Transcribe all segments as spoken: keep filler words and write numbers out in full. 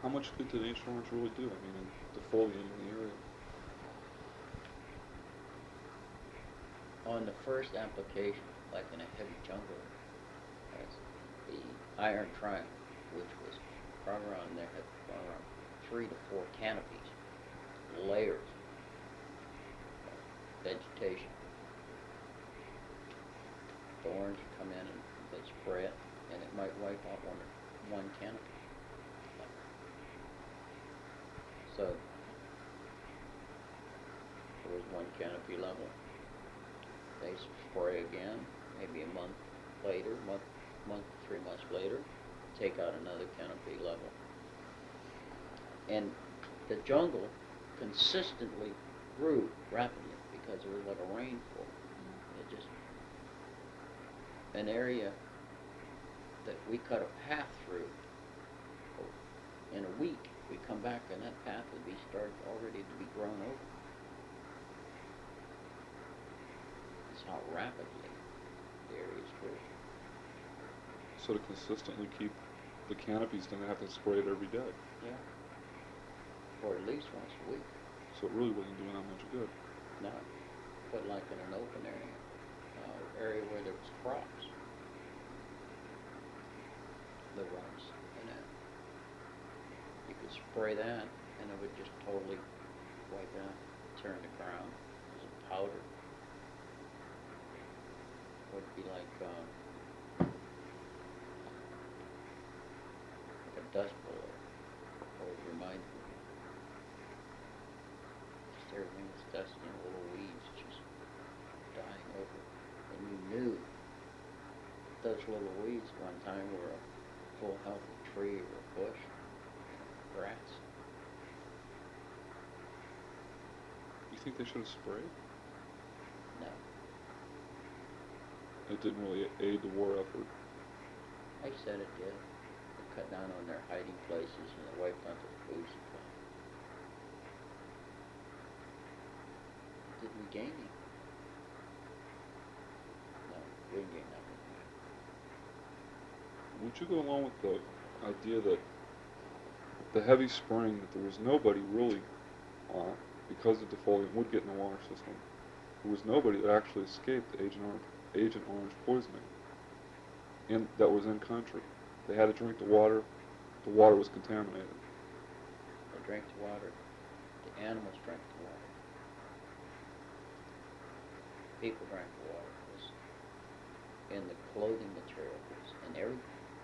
How much good did Agent Orange really do? I mean, in defoliating the area. On the first application, like in a heavy jungle, that's the iron triangle, which was probably around there, had around three to four canopies, layers of vegetation. The orange would come in and they'd spray it, and it might wipe out one one canopy. So there was one canopy level. They spray again, maybe a month later, month, month, three months later, take out another canopy level. And the jungle consistently grew rapidly because it was like a rainfall. It just, an area that we cut a path through, in a week, we come back and that path would be started already to be grown over. That's how rapidly the areas grew. So to consistently keep the canopies, then they have to spray it every day. Yeah. Or at least once a week. So it really wasn't doing that much good. No. But like in an open area, uh, area where there was crops, the rice and that, you could spray that and it would just totally wipe it out, turn the ground. It was a powder. It would be like, um, like a dust bowl. Or it reminded me. Just everything was dusty and little weeds just dying over. And you knew those little weeds one time were a full healthy tree or a bush, grass. You think they should have sprayed? No. It didn't really aid the war effort. I said it did. It cut down on their hiding places and it wiped out their food supply. Did we gain anything? No, we didn't gain nothing. Would you go along with the idea that the heavy spraying, that there was nobody really, uh, because the defoliant would get in the water system, there was nobody that actually escaped Agent Orange, Agent Orange poisoning in, that was in country? They had to drink the water. The water was contaminated. They drank the water. The animals drank the water. People drank the water. It was in the clothing materials and everything.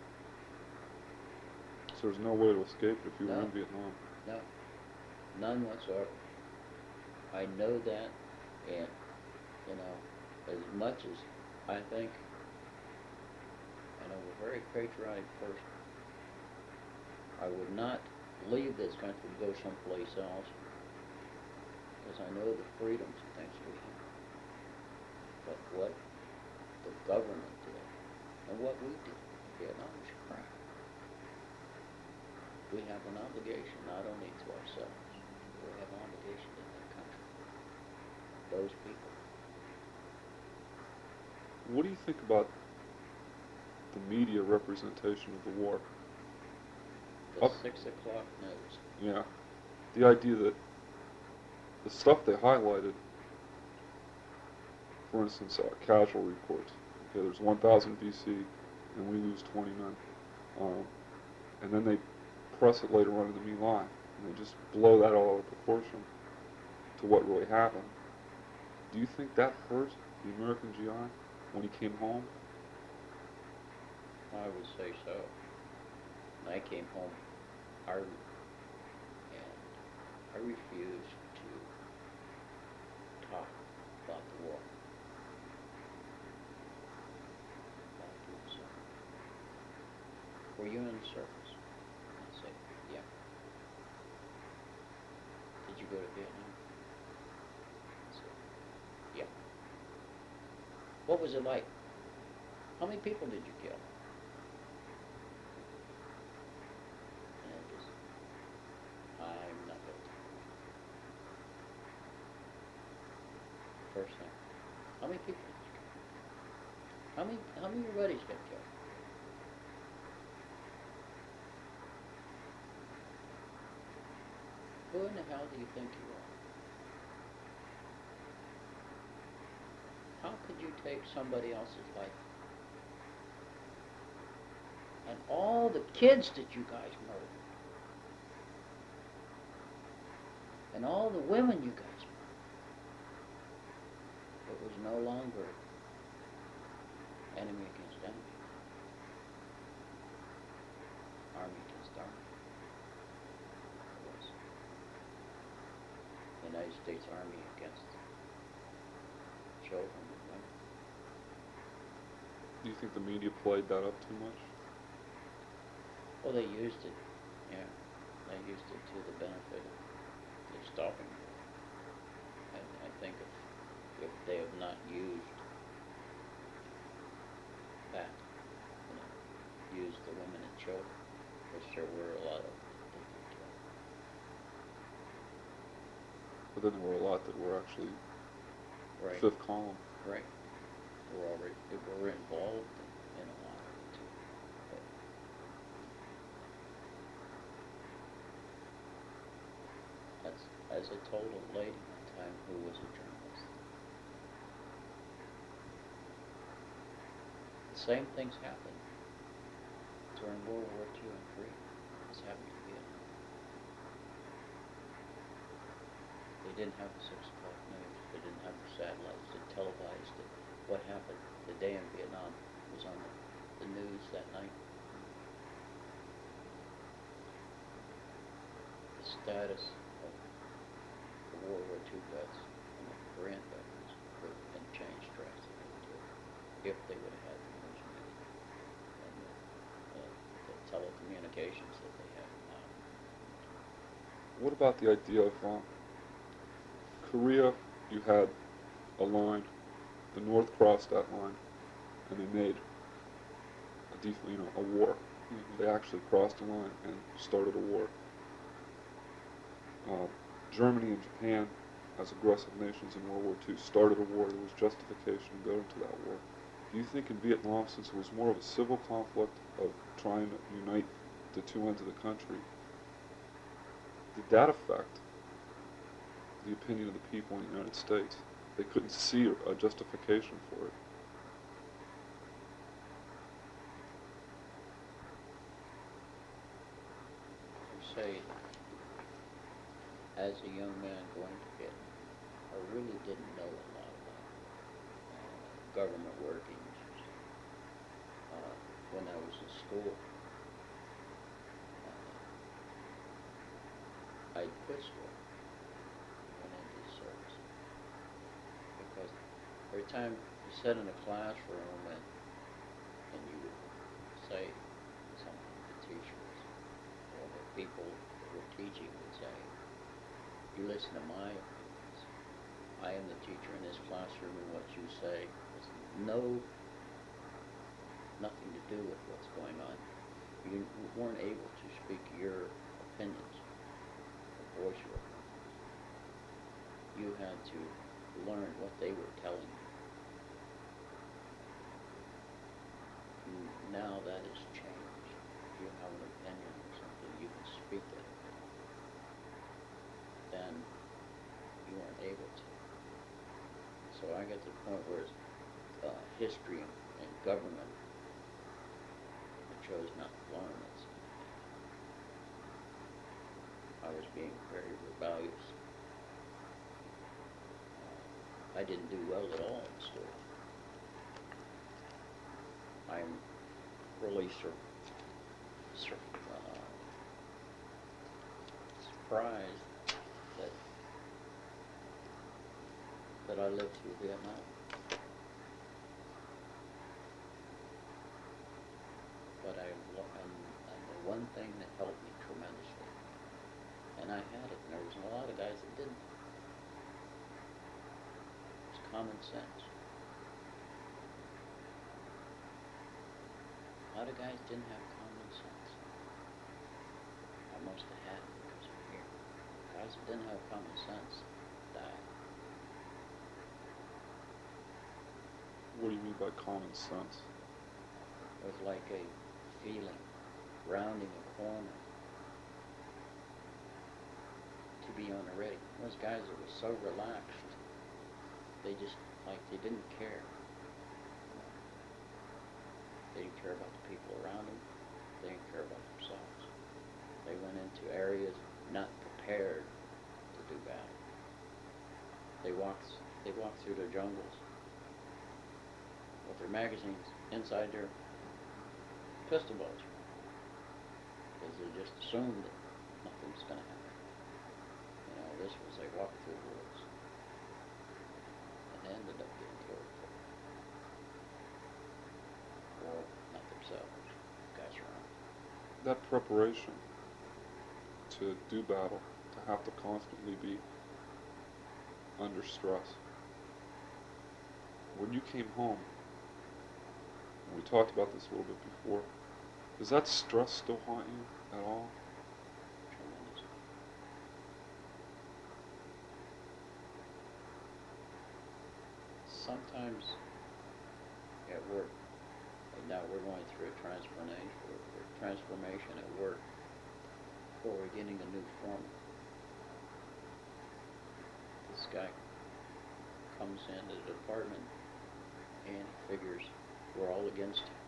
So there's no way to escape it if you No. were in Vietnam. No, none whatsoever. I know that, and, you know, as much as I think, and I'm a very patriotic person, I would not leave this country to go someplace else, because I know the freedoms and things we have. But what the government did, and what we did in Vietnam is crap. We have an obligation not only to ourselves, we have an obligation to that country, those people. What do you think about the media representation of the war? The Up- six o'clock news. Yeah. The idea that the stuff they highlighted, for instance, uh, casualty reports. Okay, there's one thousand V C, and we lose twenty men. Um, and then they press it later on in the My Lai, and they just blow that all out of proportion to what really happened. Do you think that hurt the American G I when he came home? I would say so. When I came home, I, and I refused to talk about the war. Not doing so. Were you in the service? I said, yeah. Did you go to Vietnam? I said, yeah. What was it like? How many people did you kill? And it just, I'm not going to. First thing, how many people did you kill? How many, how many of your buddies got killed? Who in the hell do you think you are? How could you take somebody else's life? And all the kids that you guys murdered. And all the women you guys murdered. It was no longer enemy against enemy. Army against army. It was the United States Army against children and women. Do you think the media played that up too much? Well, they used it, yeah. They used it to the benefit of the stopping. I, I think if, if they have not used that, you know, used the women and children, which there were a lot of different children. But then there were a lot that were actually Right. fifth column. Right. They were already, they were involved in, in a lot of it too. But that's, as I told a lady one time who was a journalist. The same things happened during World War Two and Three as happened in Vietnam. They didn't have the six o'clock news. They didn't have the satellites that televised it. What happened the day in Vietnam was on the, the news that night. The status of the World War Two vets and the Korean veterans would have been changed drastically too, if they would have had the news media and the, uh, the telecommunications that they have now. What about the idea of um, Korea? You had a line, the North crossed that line, and they made a def- you know a war. They actually crossed the line and started a war. Uh, Germany and Japan, as aggressive nations in World War Two, started a war. There was justification to go into that war. Do you think in Vietnam, since it was more of a civil conflict of trying to unite the two ends of the country, did that affect the opinion of the people in the United States? They couldn't see a justification for it. You say, as a young man going to Vietnam, I really didn't know a lot about uh, government workings. Uh, when I was in school, uh, I quit school. Went into the service because every time you sat in a classroom and and you would say something to teachers or the people who were teaching would say, you listen to my opinions. I am the teacher in this classroom, and what you say has no nothing to do with what's going on. You weren't able to speak your opinions, or voice your opinions. You had to learn what they were telling you. Now that has changed. If you have an opinion or something, you can speak it. Then you weren't able to. So I got to the point where it's, uh, history and, and government, I chose not to learn it. I was being very rebellious. Uh, I didn't do well at all in school. I'm really sur- sur- uh, surprised that that I lived through Vietnam. But I, and, and the one thing that helped me tremendously, and I had it, and there was a lot of guys that didn't, was common sense. A lot of guys didn't have common sense. I must have had it because I'm here. Guys that didn't have common sense died. What do you mean by common sense? It was like a feeling, rounding a corner, to to be on the ready. Those guys that were so relaxed, they just, like, they didn't care. They didn't care about the people around them. They didn't care about themselves. They went into areas not prepared to do battle. They walked, they walked through their jungles with their magazines inside their pistol belts, because they just assumed that nothing was going to happen. You know, this was, they walked through the woods and they ended up getting killed for it. Or not themselves, guys around. That preparation to do battle, to have to constantly be under stress. When you came home, and we talked about this a little bit before, does that stress still haunt you at all? Tremendous. Sometimes at work, and now we're going through a transformation, a transformation at work, where we're getting a new foreman. This guy comes into the department and he figures we're all against him.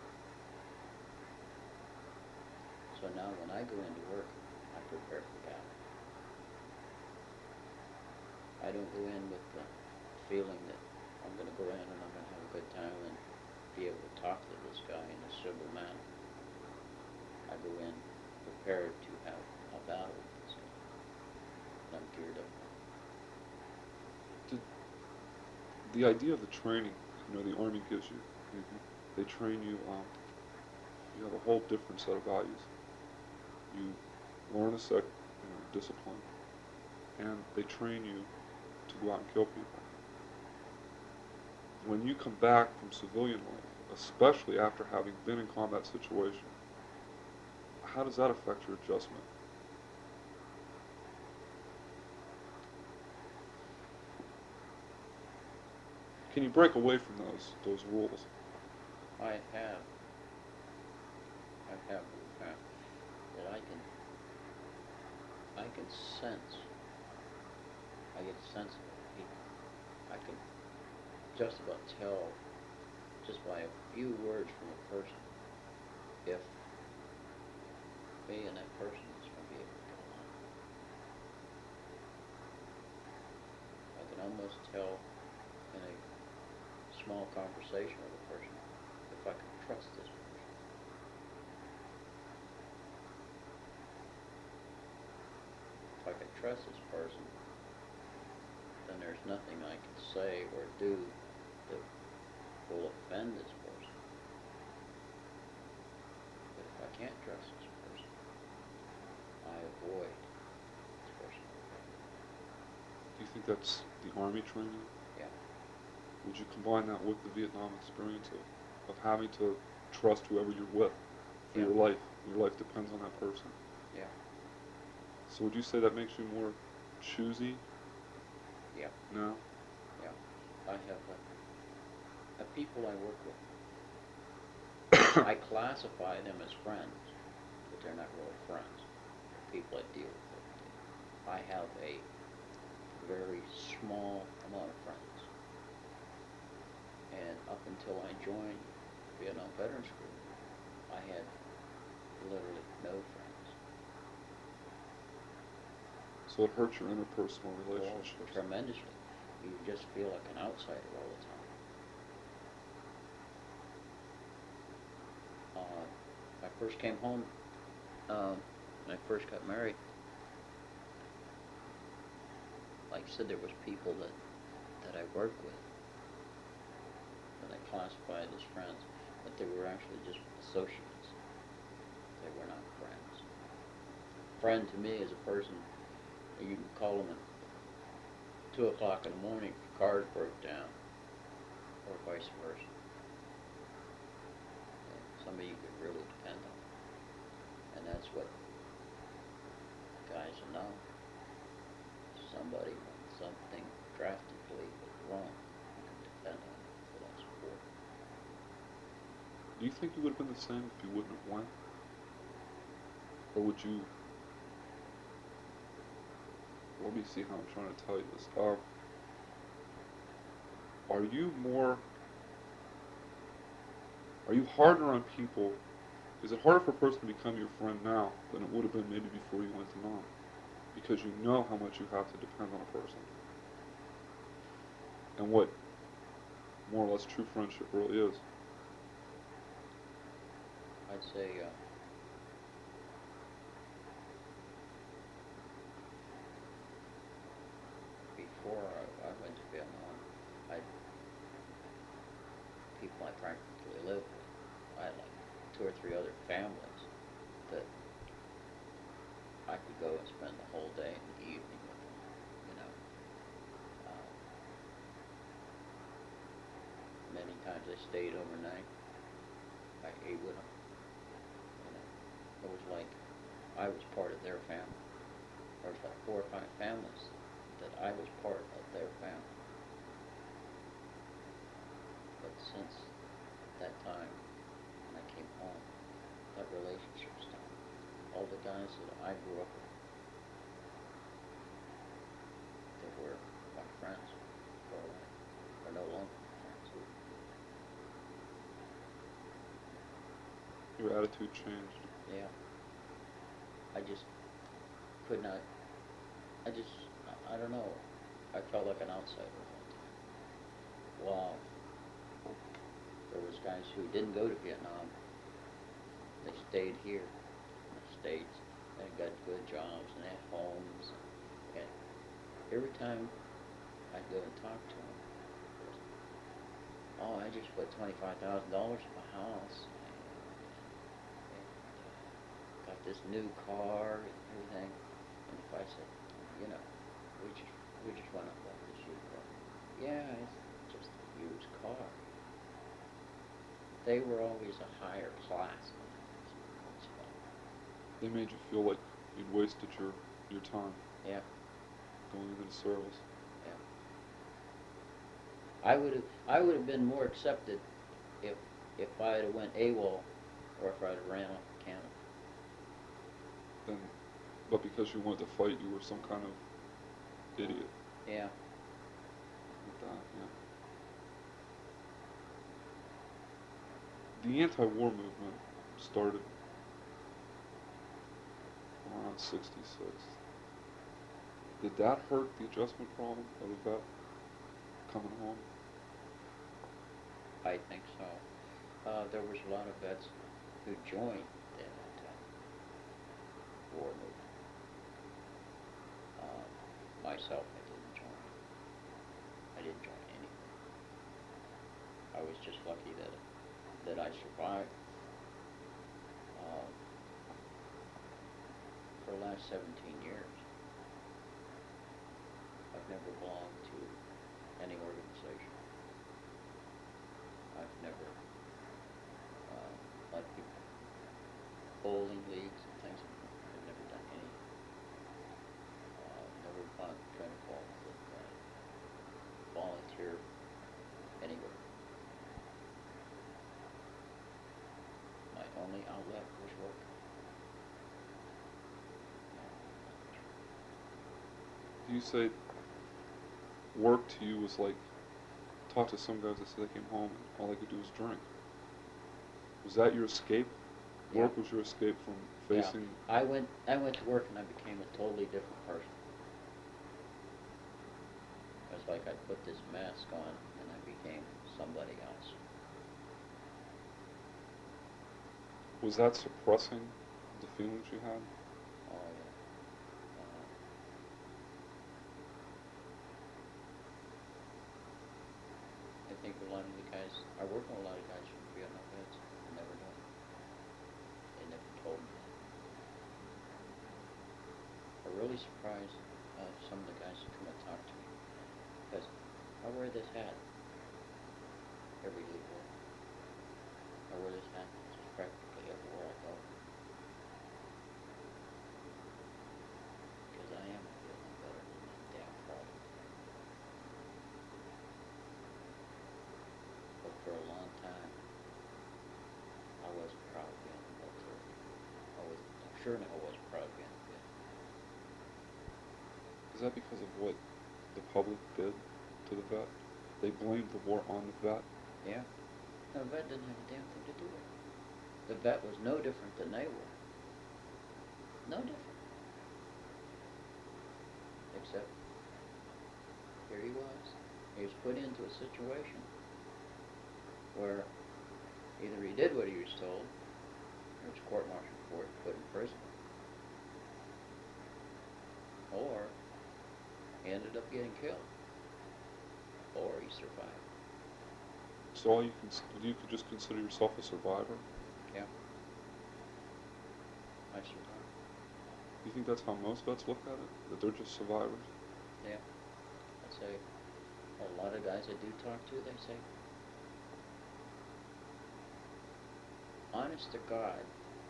So now when I go into work, I prepare for battle. I don't go in with the feeling that I'm going to go in and I'm going to have a good time and be able to talk to this guy in a civil manner. I go in prepared to have a battle with this guy. And I'm geared up. Did the idea of the training, you know, the Army gives you, mm-hmm. they train you, um, you have a whole different set of values. You learn a set, you know, discipline, and they train you to go out and kill people. When you come back from civilian life, especially after having been in combat situation, how does that affect your adjustment? Can you break away from those those rules? I have. I have the fact that I can I can sense I get a sense of people. I can just about tell just by a few words from a person if me and that person is going to be able to get along. I can almost tell in a small conversation with a person if I can trust this person. If I can trust this person, then there's nothing I can say or do that will offend this person. But if I can't trust this person, I avoid this person. Do you think that's the Army training? Yeah. Would you combine that with the Vietnam experience of, of having to trust whoever you're with for Yeah. your life? Your life depends on that person. Yeah. So would you say that makes you more choosy? Yeah. No? Yeah. I have uh, the people I work with. I classify them as friends, but they're not really friends. They're people I deal with. I have a very small amount of friends. And up until I joined Vietnam Veterans School, I had literally no friends. So it hurts your interpersonal Well, relationships. tremendously. You just feel like an outsider all the time. Uh, when I first came home, um, when I first got married, like I said, there was people that, that I worked with that I classified as friends, but they were actually just associates. They were not friends. Friend to me is a person you can call them at two o'clock in the morning if your cars broke down, or vice versa. And somebody you could really depend on. And that's what guys are now. Somebody when something drastically is wrong, you can depend on it for that support. Do you think you would have been the same if you wouldn't have went? Or would you let me see how I'm trying to tell you this. Um, are you more, are you harder on people? Is it harder for a person to become your friend now than it would have been maybe before you went to Nam? Because you know how much you have to depend on a person and what more or less true friendship really is. I'd say, uh, before I, I went to Vietnam, I, people I practically lived with, I had like two or three other families that I could go and spend the whole day and the evening with them, you know. Uh, many times I stayed overnight. I ate with them. You know, it was like I was part of their family. There was like four or five families that I was part of their family. But since that time, when I came home, that relationship stopped. All the guys that I grew up with, that were my friends for a while, are no longer my friends. Your attitude changed. Yeah. I just could not, I just, I, I don't know, I felt like an outsider all the time. Wow. There was guys who didn't go to Vietnam. They stayed here in the States and got good jobs and had homes. And every time I'd go and talk to them, oh, I just put twenty-five thousand dollars in my house. And, and got this new car and everything. And if I said, you know, we just, we just went up and bought this used car. Yeah, it's just a used car. They were always a higher class than I was. They made you feel like you'd wasted your, your time Yeah, going into the service. yeah. I would have, I would have been more accepted if, if I'd have went AWOL or if I'd have ran off the Canada. Then, but because you wanted to fight, you were some kind of idiot. Yeah. Like that, yeah. The anti-war movement started around sixty-six. Did that hurt the adjustment problem of the vet coming home? I think so. Uh, there was a lot of vets who joined the anti-war movement. Uh, myself, I didn't join. I didn't join anything. I was just lucky that that I survived. Uh, for the last seventeen years, I've never belonged to any organization. I've never uh, led people bowling leagues and things. I've never done any. Uh, never gone trying to call with uh, volunteer anywhere. My only outlet was work. Do you say work to you was like, talk to some guys that said they came home and all they could do was drink? Was that your escape? Yeah. Work was your escape from facing... Yeah. I went, I went to work and I became a totally different person. It was like I put this mask on and I became somebody else. Was that suppressing the feelings you had? Oh, yeah. Uh, I think a lot of the guys, I work with a lot of guys from Vietnam vets. I never knew. They never told me that. I'm really surprised uh, some of the guys who come and talk to me. Because I wear this hat every day. I wear this hat practically everywhere I go. Because I am a Vietnam veteran and I'm damn proud of it. But for a long time, I wasn't proud of being a military. I was, sure I wasn't proud of being a Vietnam. Is Is that because of what the public did to the vet? They blamed the war on the vet? Yeah. The vet didn't have a damn thing to do with it. The vet was no different than they were. No different. Except, here he was. He was put into a situation where either he did what he was told, or was court-martialed for it, put in prison, or he ended up getting killed, or he survived. So all you can, you could just consider yourself a survivor? Yeah. I survived. You think that's how most vets look at it? That they're just survivors? Yeah. I'd say a lot of guys I do talk to, they say, honest to God,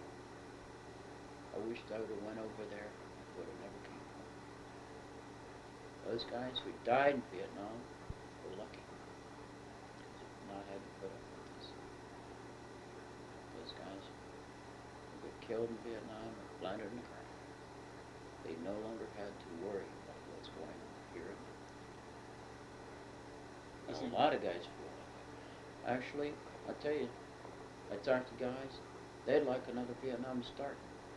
I wished I would have went over there, I would have never came home. Those guys who died in Vietnam were lucky. Not had to put up with this. Those guys who got killed in Vietnam or blinded in the ground, they no longer had to worry about what's going on here and now. And a lot of guys feel like that. Actually, I tell you, I talk to guys, they'd like another Vietnam to start.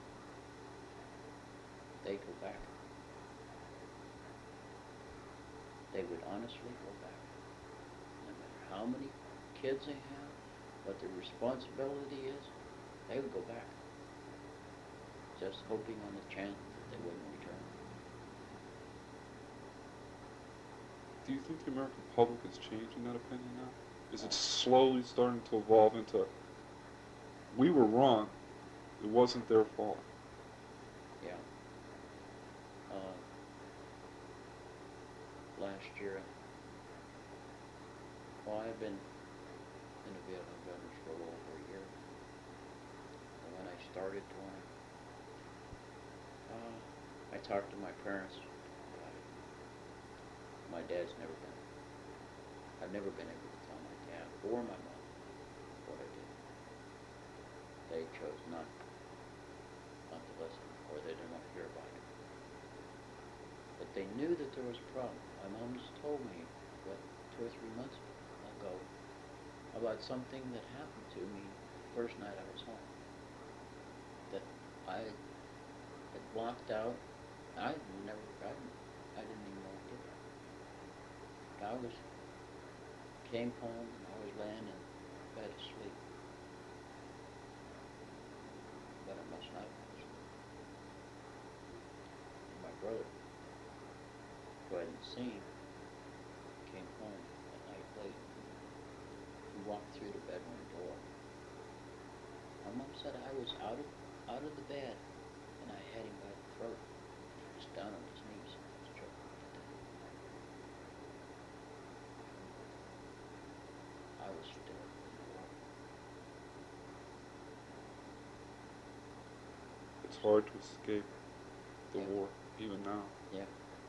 They'd go back. They would honestly go back. No matter how many kids they have, what their responsibility is, they would go back. Just hoping on the chance that they wouldn't return. Do you think the American public is changing that opinion now? Is it slowly starting to evolve into, we were wrong, it wasn't their fault? Yeah. Uh, last year, well, I've been in the Vietnam veterans for a little over a year. And when I started touring, uh, I talked to my parents about it. My dad's never been. I've never been able to tell my dad or my mom what I did. They chose not, not to listen, or they didn't want to hear about it. But they knew that there was a problem. My mom just told me, what, two or three months ago, about something that happened to me the first night I was home. That I had blocked out. I never, I, I didn't even know I did that. I was, came home and I was laying in bed asleep. But I must not have been asleep. And my brother, who I hadn't seen, came home at night late. He walked through the bedroom door. My mom said I was out of out of the bed, and I had him by the throat. He was down on his knees. I was choking him to death. I was still in the war. It's hard to escape the Yeah. war, even now. Yeah.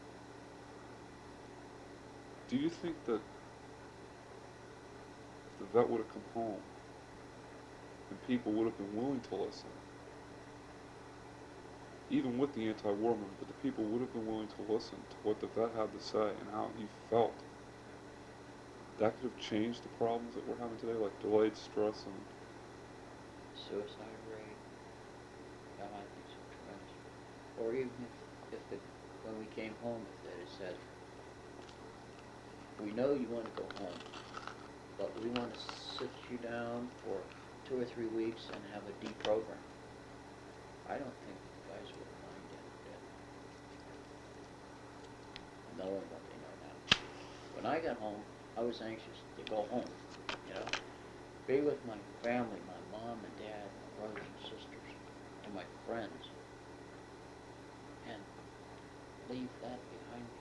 Do you think that if the vet would have come home and people would have been willing to listen, even with the anti-war movement, but the people would have been willing to listen to what the vet had to say and how he felt, that could have changed the problems that we're having today, like delayed stress and... Suicide rate. Yeah, I think so, tremendous. Or even if, if the, when we came home, if they had said, we know you want to go home, but we want to sit you down for two or three weeks and have a deprogram. I don't think the guys would mind it, did. Knowing what they know now. When I got home, I was anxious to go home, you know, be with my family, my mom and dad, my brothers and sisters, and my friends, and leave that behind me.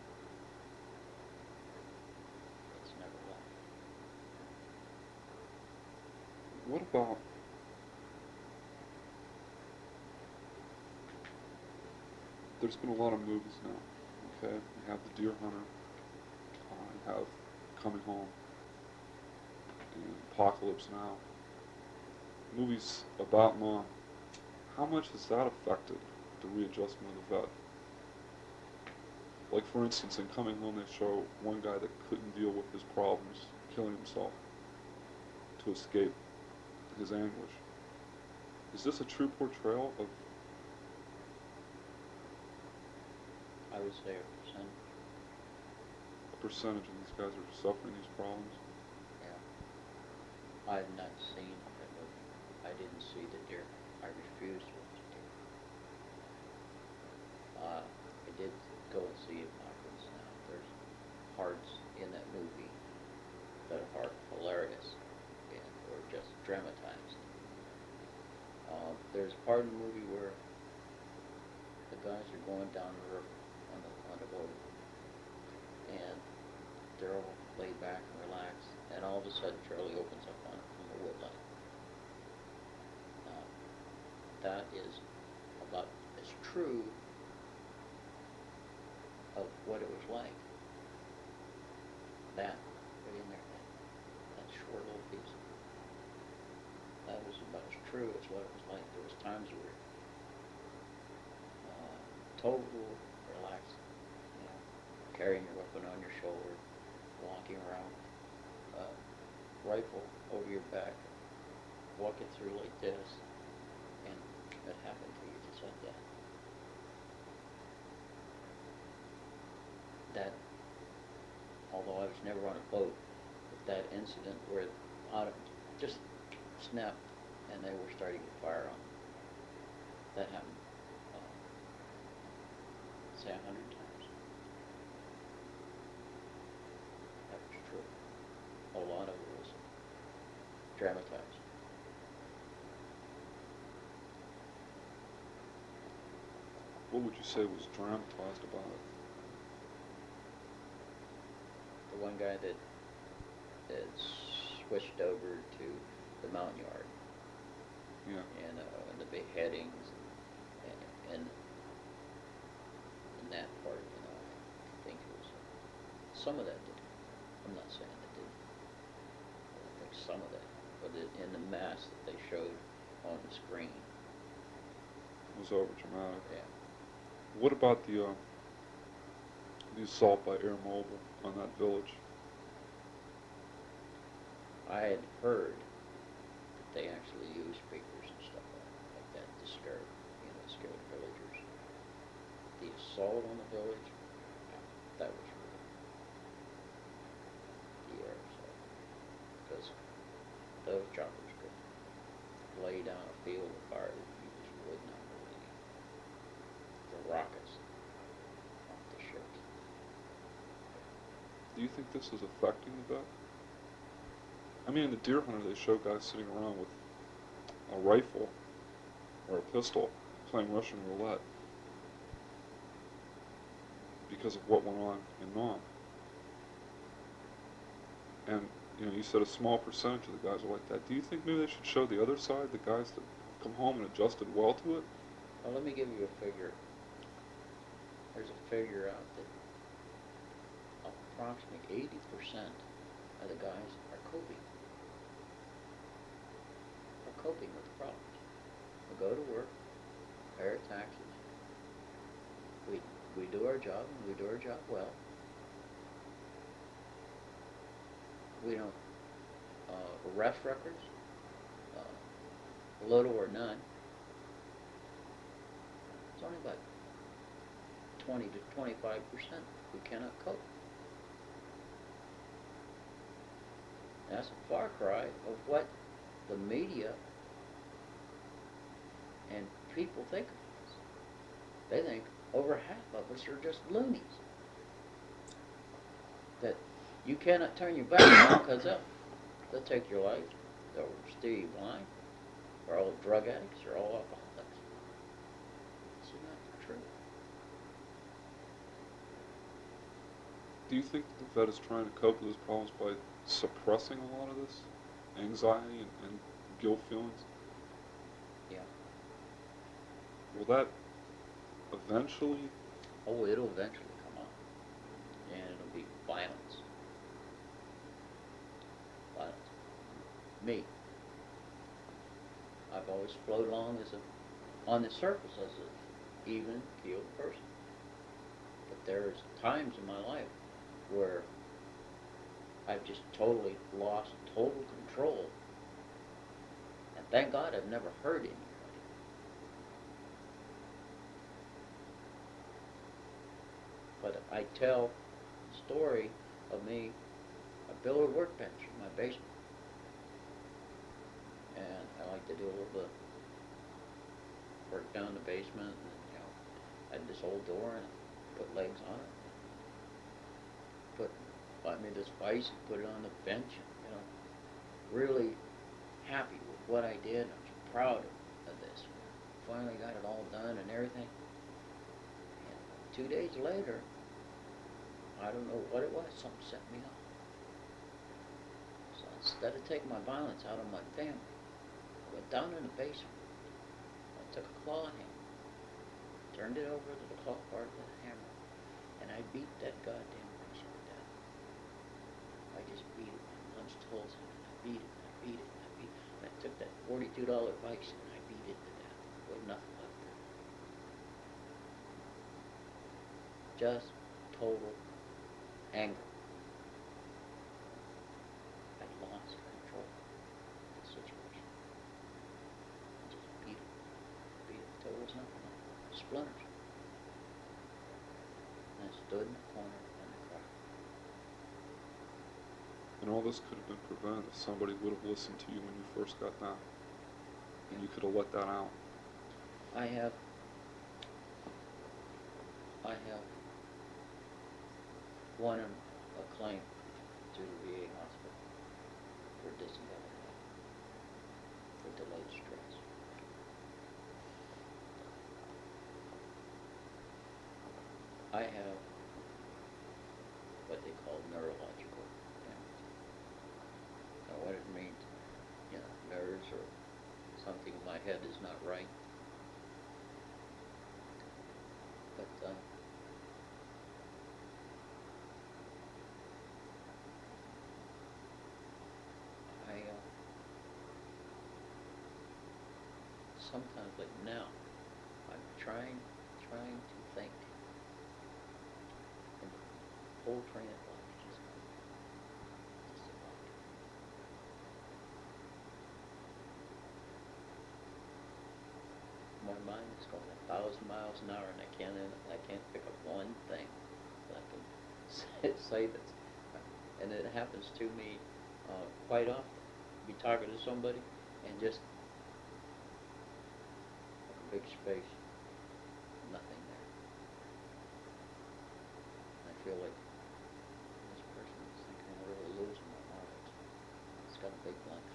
It's never left. What about there's been a lot of movies now, okay? You have The Deer Hunter, uh, you have Coming Home, and Apocalypse Now. Movies about mom. How much has that affected the readjustment of the vet? like for instance, in Coming Home, they show one guy that couldn't deal with his problems, killing himself to escape his anguish. Is this a true portrayal of? I would say a percent. A percentage of these guys are suffering these problems? Yeah. I have not seen that movie. I didn't see the Deer. I refused to watch Deer. Uh, I did go and see Apocalypse Now. There's parts in that movie that are hilarious and or just dramatized. Uh, there's a part in the movie where the guys are going down the river on the on a boat, and they're all laid back and relaxed, and all of a sudden Charlie opens up on from the woodline. Now, that is about as true of what it was like. That, right in there, that, that short little piece. That was about as true as what it was like. There was times where uh, total relaxed, you know, carrying your weapon on your shoulder, walking around, uh, rifle over your back, walking through like this, and it happened to you just like that. That, although I was never on a boat, but that incident where out of just snapped and they were starting to fire on them, that happened, uh, say a hundred times. That was true. A lot of it was dramatized. What would you say was dramatized about it? The one guy that that switched over to the mountain yard, Yeah. and, uh, and the beheadings, and, and and that part, you know, I think it was some of that did. I'm not saying it didn't. I think some of that, but it, in the mass that they showed on the screen. It was over dramatic. Yeah. What about the uh, the assault by Air Mobile on that village? I had heard that they actually used speakers and stuff like that to scare, you know, scare the villagers. The assault on the village, yeah, that was real. The air assault, because those choppers could lay down a field of fire that you just would not believe. The rockets off the ships. Do you think this is affecting the vet? I mean, in the Deer Hunter, they show guys sitting around with a rifle or a pistol playing Russian roulette because of what went on in Nam. And, you know, you said a small percentage of the guys are like that. Do you think maybe they should show the other side, the guys that come home and adjusted well to it? Well, let me give you a figure. There's a figure out that approximately eighty percent of the guys are coping. Are coping with the problems. We go to work, pay our taxes. We we do our job, and we do our job well. We don't uh, arrest records, uh, little or none. It's only about twenty to twenty-five percent who cannot cope. That's a far cry of what the media and people think of us. They think over half of us are just loonies. That you cannot turn your back on because they'll, they'll take your life. They'll steal you blind. They're all drug addicts. They're all alcoholics. This is not true. Do you think the vet is trying to cope with his problems by suppressing a lot of this anxiety and, and guilt feelings? Yeah. Will that eventually? Oh, it'll eventually come out. And it'll be violence. Violence. Me. I've always floated along as a, on the surface as an even keeled person. But there's times in my life where I've just totally lost total control. And thank God I've never hurt anybody. But I tell the story of me, I built a workbench in my basement. And I like to do a little bit of work down in the basement, and, you know, I had this old door and I put legs on it. Put, I made this vise and put it on the bench, and, you know, really happy with what I did. I was proud of, of this. Finally got it all done and everything. And two days later, I don't know what it was, something set me off. So instead of taking my violence out on my family, I went down in the basement. I took a claw hammer, turned it over to the claw part of the hammer, and I beat that goddamn vise to death. I just beat it. I punched holes in it. I beat it. And I beat it. And I beat it. And I took that forty-two dollar vise and I beat it to death with nothing left there. Just total anger. I lost control of the situation. I just beat it. Beat it till there was nothing left. Splinters. And I stood in the corner and I cried. And all this could have been prevented if somebody would have listened to you when you first got down. And you could have let that out. I have, I have won a, a claim to the V A hospital for disability, for delayed stress. I have what they call neurological damage. Now what it means, you know, nerves or something in my head is not right. But uh, I uh, sometimes, like now, I'm trying, trying to think, and the whole train of thought is just, just about it. My mind is going a thousand miles an hour, and I can't, I can't pick up one thing that I can say that's, and it happens to me uh, quite often. Be talking to somebody and just like a big space, nothing there. I feel like this person is thinking I'm really losing my mind. It's got a big blank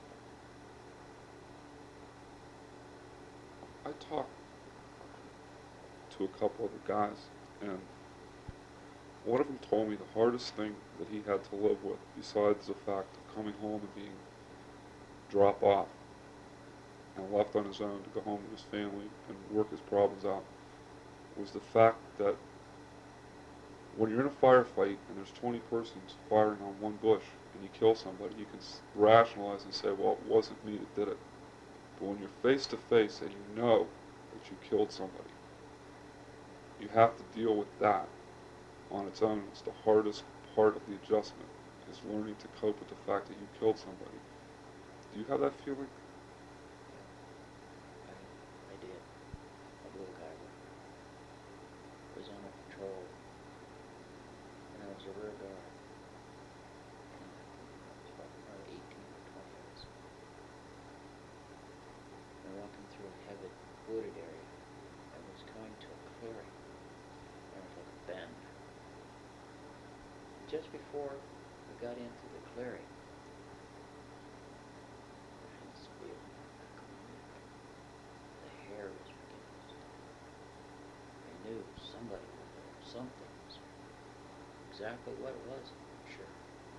spot. I talked to a couple of the guys, and one of them told me the hardest thing that he had to live with, besides the fact of coming home and being dropped off and left on his own to go home with his family and work his problems out, was the fact that when you're in a firefight and there's twenty persons firing on one bush and you kill somebody, you can s- rationalize and say, well, it wasn't me that did it. But when you're face to face and you know that you killed somebody, you have to deal with that on its own. It's the hardest part of the adjustment, is learning to cope with the fact that you killed somebody. Do you have that feeling? I, I did. A little guy was under control, and I was a rear guard. And I was probably eighteen or twenty years. We were walking through a heavy wooded area and was going to a clearing. There was like a bend. Just before we got into the clearing, the hair was beginning to stand. I knew somebody was there, something was there. Exactly what it was, I'm sure.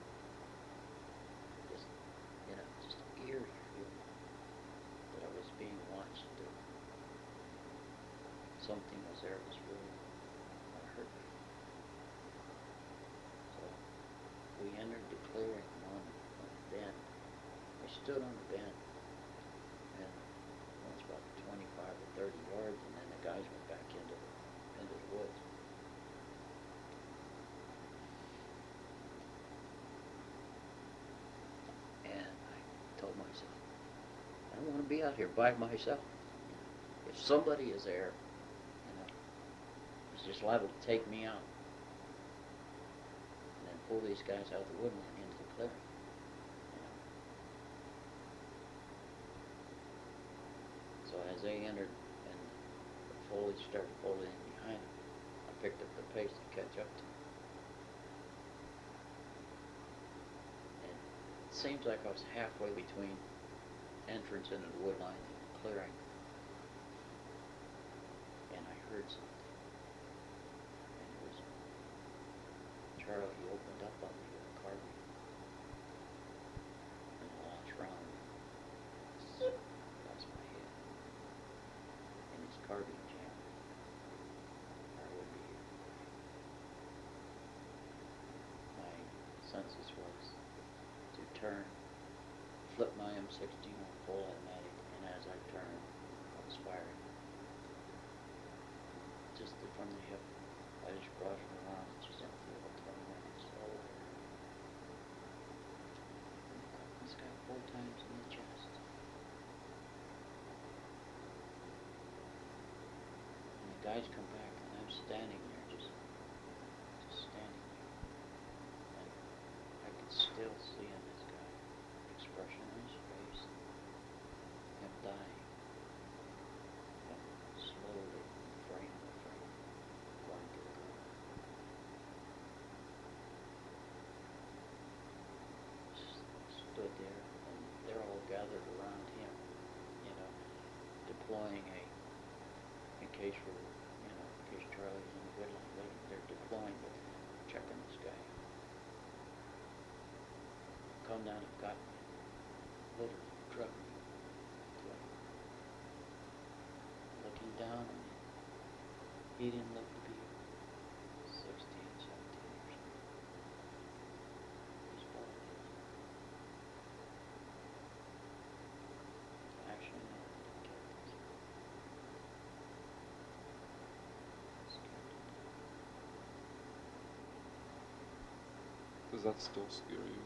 Just, you know, just an eerie feeling that I was being watched. Or something was there, was really, that hurt me. So we entered the clearing on, on the bend. I stood on the bend, and it was about twenty-five or thirty yards, and then the guys went back into the, into the woods. out here by myself. If somebody is there, you know, it's just liable to take me out. And then pull these guys out of the woodland into the clearing. You know. So as they entered and the foliage started falling in behind them, I picked up the pace to catch up to them. And it seems like I was halfway between entrance into the woodline and the clearing. And I heard something. And it was Charlie. He opened up on me with a carbine. And the last round, zip, past my head. And his carbine jammed. Or I would be here. My census was to turn, flip my M sixteen on full automatic, and as I turned, I was firing. Just from the hip, I just brought it around, just empty about twenty minutes. Oh. And I caught this guy four times in the chest. And the guys come back, and I'm standing there, just, just standing there. And I could still see in this guy, expression on his face, him dying. And slowly, frame by frame, going to the ground. Stood there, and they're all gathered around him, you know, deploying a, in case we're, you know, in case Charlie's in the woodland, they, they're deploying, but checking this guy. Come down and got me, literally drugged me to him. Looking down on me, he didn't look to be sixteen, seventeen years old. He's bald. Actually, no, I didn't get this. Scared to death. Does that still scare you?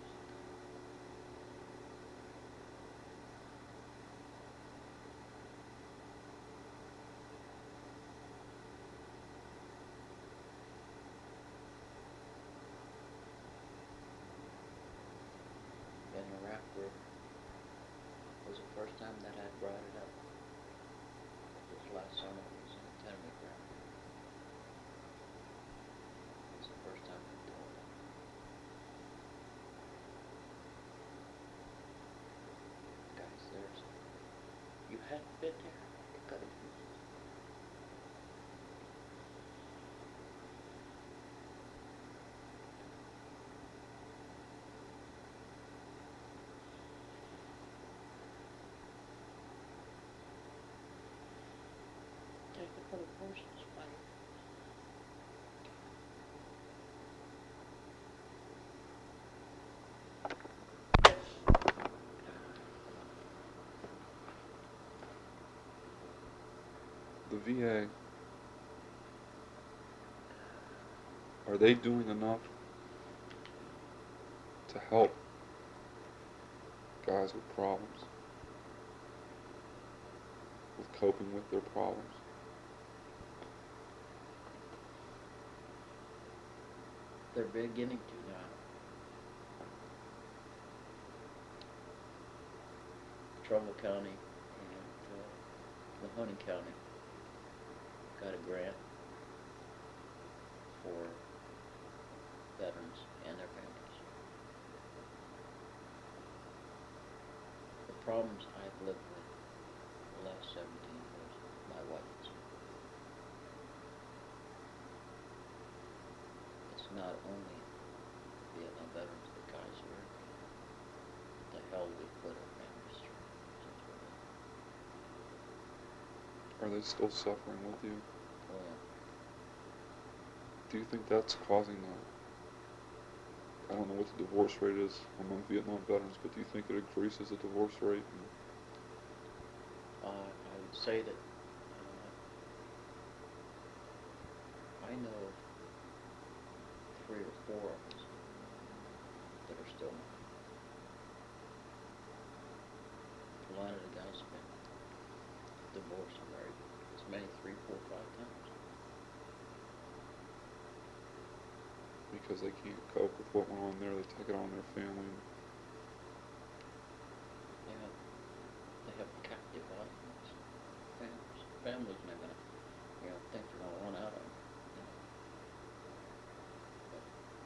And Iraq War was the first time that I brought it up. This last summer was in tenement ground. It was the first time I told it. Guys, there's, you hadn't been there, you could have used it. Take it for the horses, fight. The V A, are they doing enough to help guys with problems, with coping with their problems? They're beginning to now. Trumbull County and uh, Mahoning County got a grant for veterans and their families. The problems I've lived with the last seventeen years, my wife is. It's not only Vietnam veterans, the guys who are the hell we put our families through since we're there. Are they still suffering with you? Oh yeah. Do you think that's causing the, I don't know what the divorce rate is among Vietnam veterans, but do you think it increases the divorce rate? And Uh, I would say that uh, I know of three or four of us that are still married. A lot of the guys have been more somewhere, as many three, four, five times. Because they can't cope with what went on there, they take it on their family. They have, they have captive audience. Families, families not gonna, you know, think they're gonna run out of them. You know. But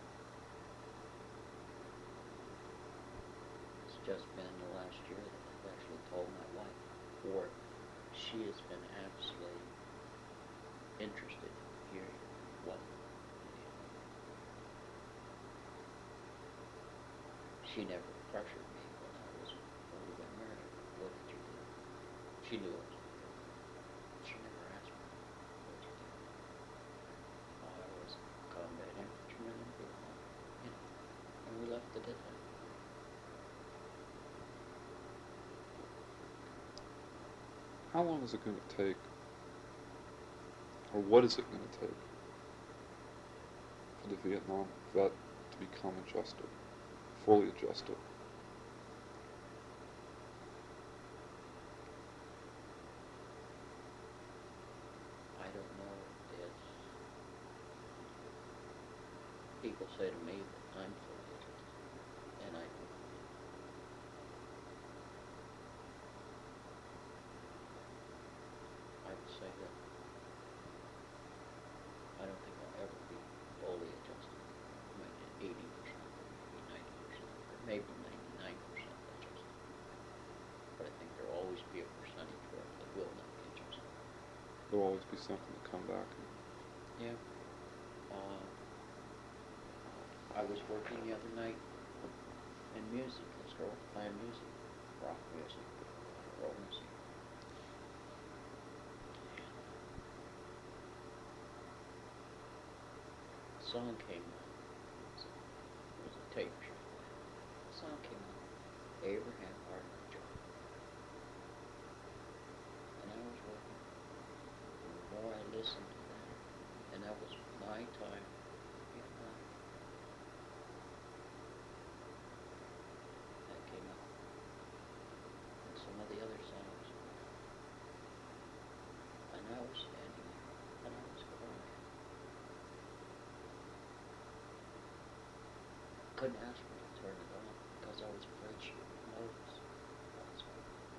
it's just been the last year that I've actually told my wife, or she has been absolutely interested in hearing what. She never pressured me when I was when we got married. What did you do? She knew it. She never asked me, what did you do? Oh, I was combat infantryman in Vietnam, you know, and we left it at that. How long is it going to take, or what is it going to take, for the Vietnam vet to become adjusted, fully adjusted? I don't know if it's, people say to me that I'm fully adjusted, and I don't. I would say that I don't think I'll ever be fully adjusted. Maybe eighty percent, maybe ninety percent, or maybe ninety-nine percent adjusted. But I think there'll always be a percentage where it will not be adjusted. There'll always be something to come back and Yeah. Uh, I was working the other night in music. This girl was playing music, rock music, roll music. The song came on. It was a tape she was playing. The song came on. Abraham Hardin Job. And I was working. And the more I listened to that, and that was my time in Vietnam. That came out. And some of the other songs. And I was standing there, and I was crying. Couldn't ask her to turn it on because I was afraid she would notice. That's all.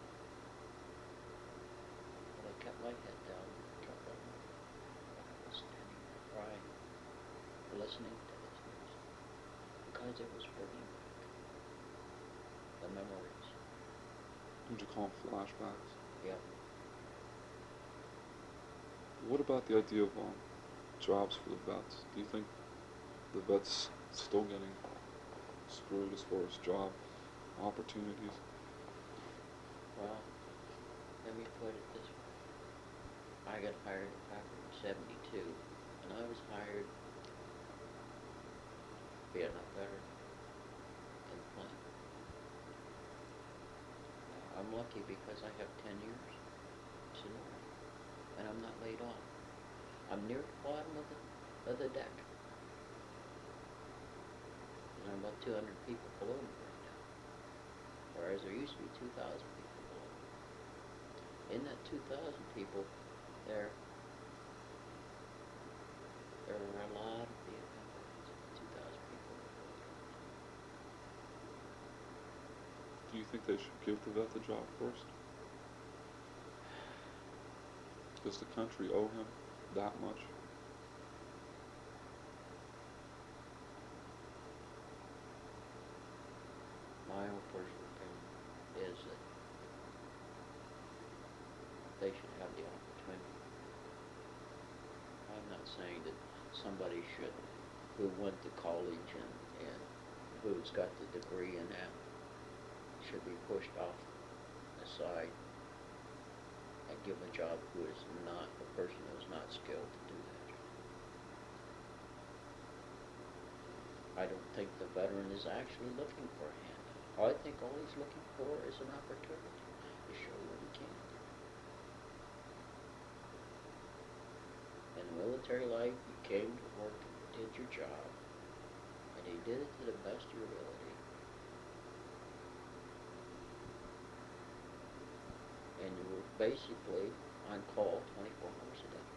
But I kept my head down and kept on moving. But I was standing there crying, listening to this music because it was bringing back the memories. would you call them flashbacks? Yep. What about the idea of um, jobs for the vets? Do you think the vets still getting screwed as far as job opportunities? Well, let me put it this way. I got hired at Packard in seventy-two, and I was hired to be enough better in the plant. Now, I'm lucky because I have ten years seniority, and I'm not laid off. I'm near the bottom of the, of the deck. And I'm about two hundred people below me right now, whereas there used to be two thousand people below me. In that two thousand people, there, there are a lot of Vietnam vets, two thousand people. Do you think they should give the vet the job first? Does the country owe him that much? My own personal opinion is that they should have the opportunity. I'm not saying that somebody should, who went to college and, and who's got the degree in that, should be pushed off aside and give a job who is not, a person who is not skilled to do that job. I don't think the veteran is actually looking for a handout. I think all he's looking for is an opportunity to show what he can do. In military life, you came to work and you did your job, and you did it to the best of your ability. And you were basically on call twenty-four hours a day.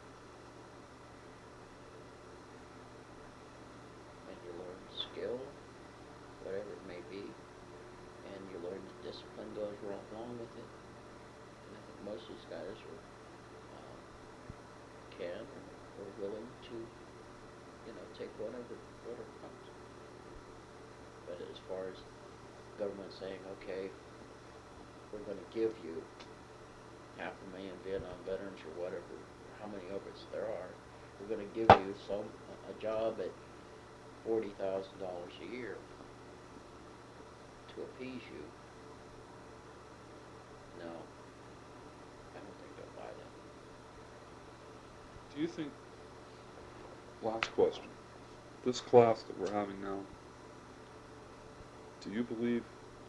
And you learn skill, whatever it may be, and you learn the discipline goes wrong, along with it. And I think most of these guys are, um, can and are willing to, you know, take whatever, whatever comes. But as far as government saying, okay, we're going to give you half a million Vietnam veterans or whatever, how many of us there are, we're going to give you some a job at forty thousand dollars a year to appease you. No, I don't think they'll buy that. Do you think, last question, this class that we're having now, do you believe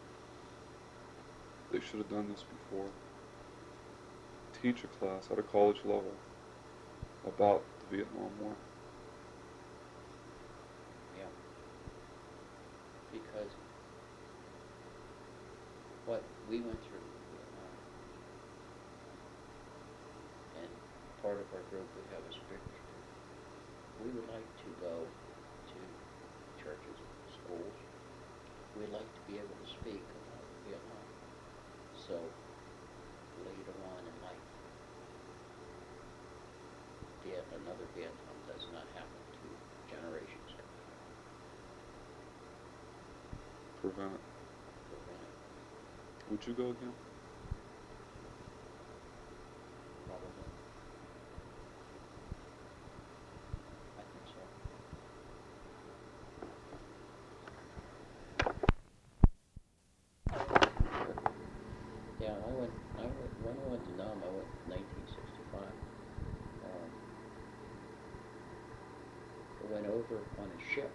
they should have done this before? Teach a class at a college level about the Vietnam War? Yeah. Because what we went through, Vietnam, and part of our group would have a strict, we would like to go to churches, schools. We'd like to be able to speak about Vietnam. So later on in life, Viet, another Vietnam does not happen to generations. Prevent it. Prevent it. Would you go again? Probably. I think so. Yeah, I went, I went, when I went to Nam, I went in nineteen sixty-five. Um, I went over on a ship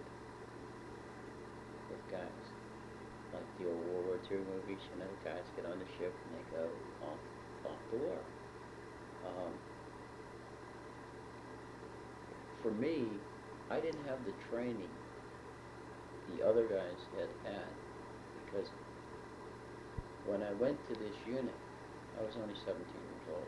with guys, like the old World War Two movies, you know, guys get on the ship and they go off, off the war. Um, for me, I didn't have the training the other guys had had, because when I went to this unit, I was only seventeen years old.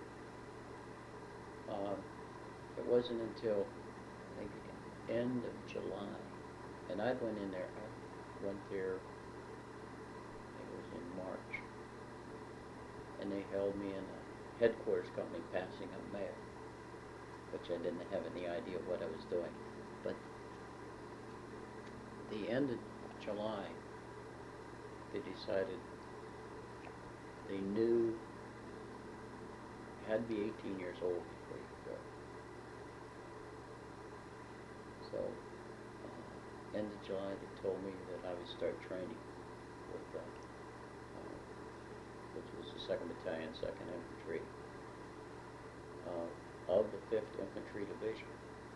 Um, it wasn't until maybe the end of July, and I went in there, I went there, it was in March, and they held me in a headquarters company passing up mail, which I didn't have any idea what I was doing. But the end of July, they decided they knew you had to be eighteen years old before you could go. So, uh, end of July, they told me that I would start training with them, uh, which was the second Battalion, second Infantry, uh, of the fifth Infantry Division.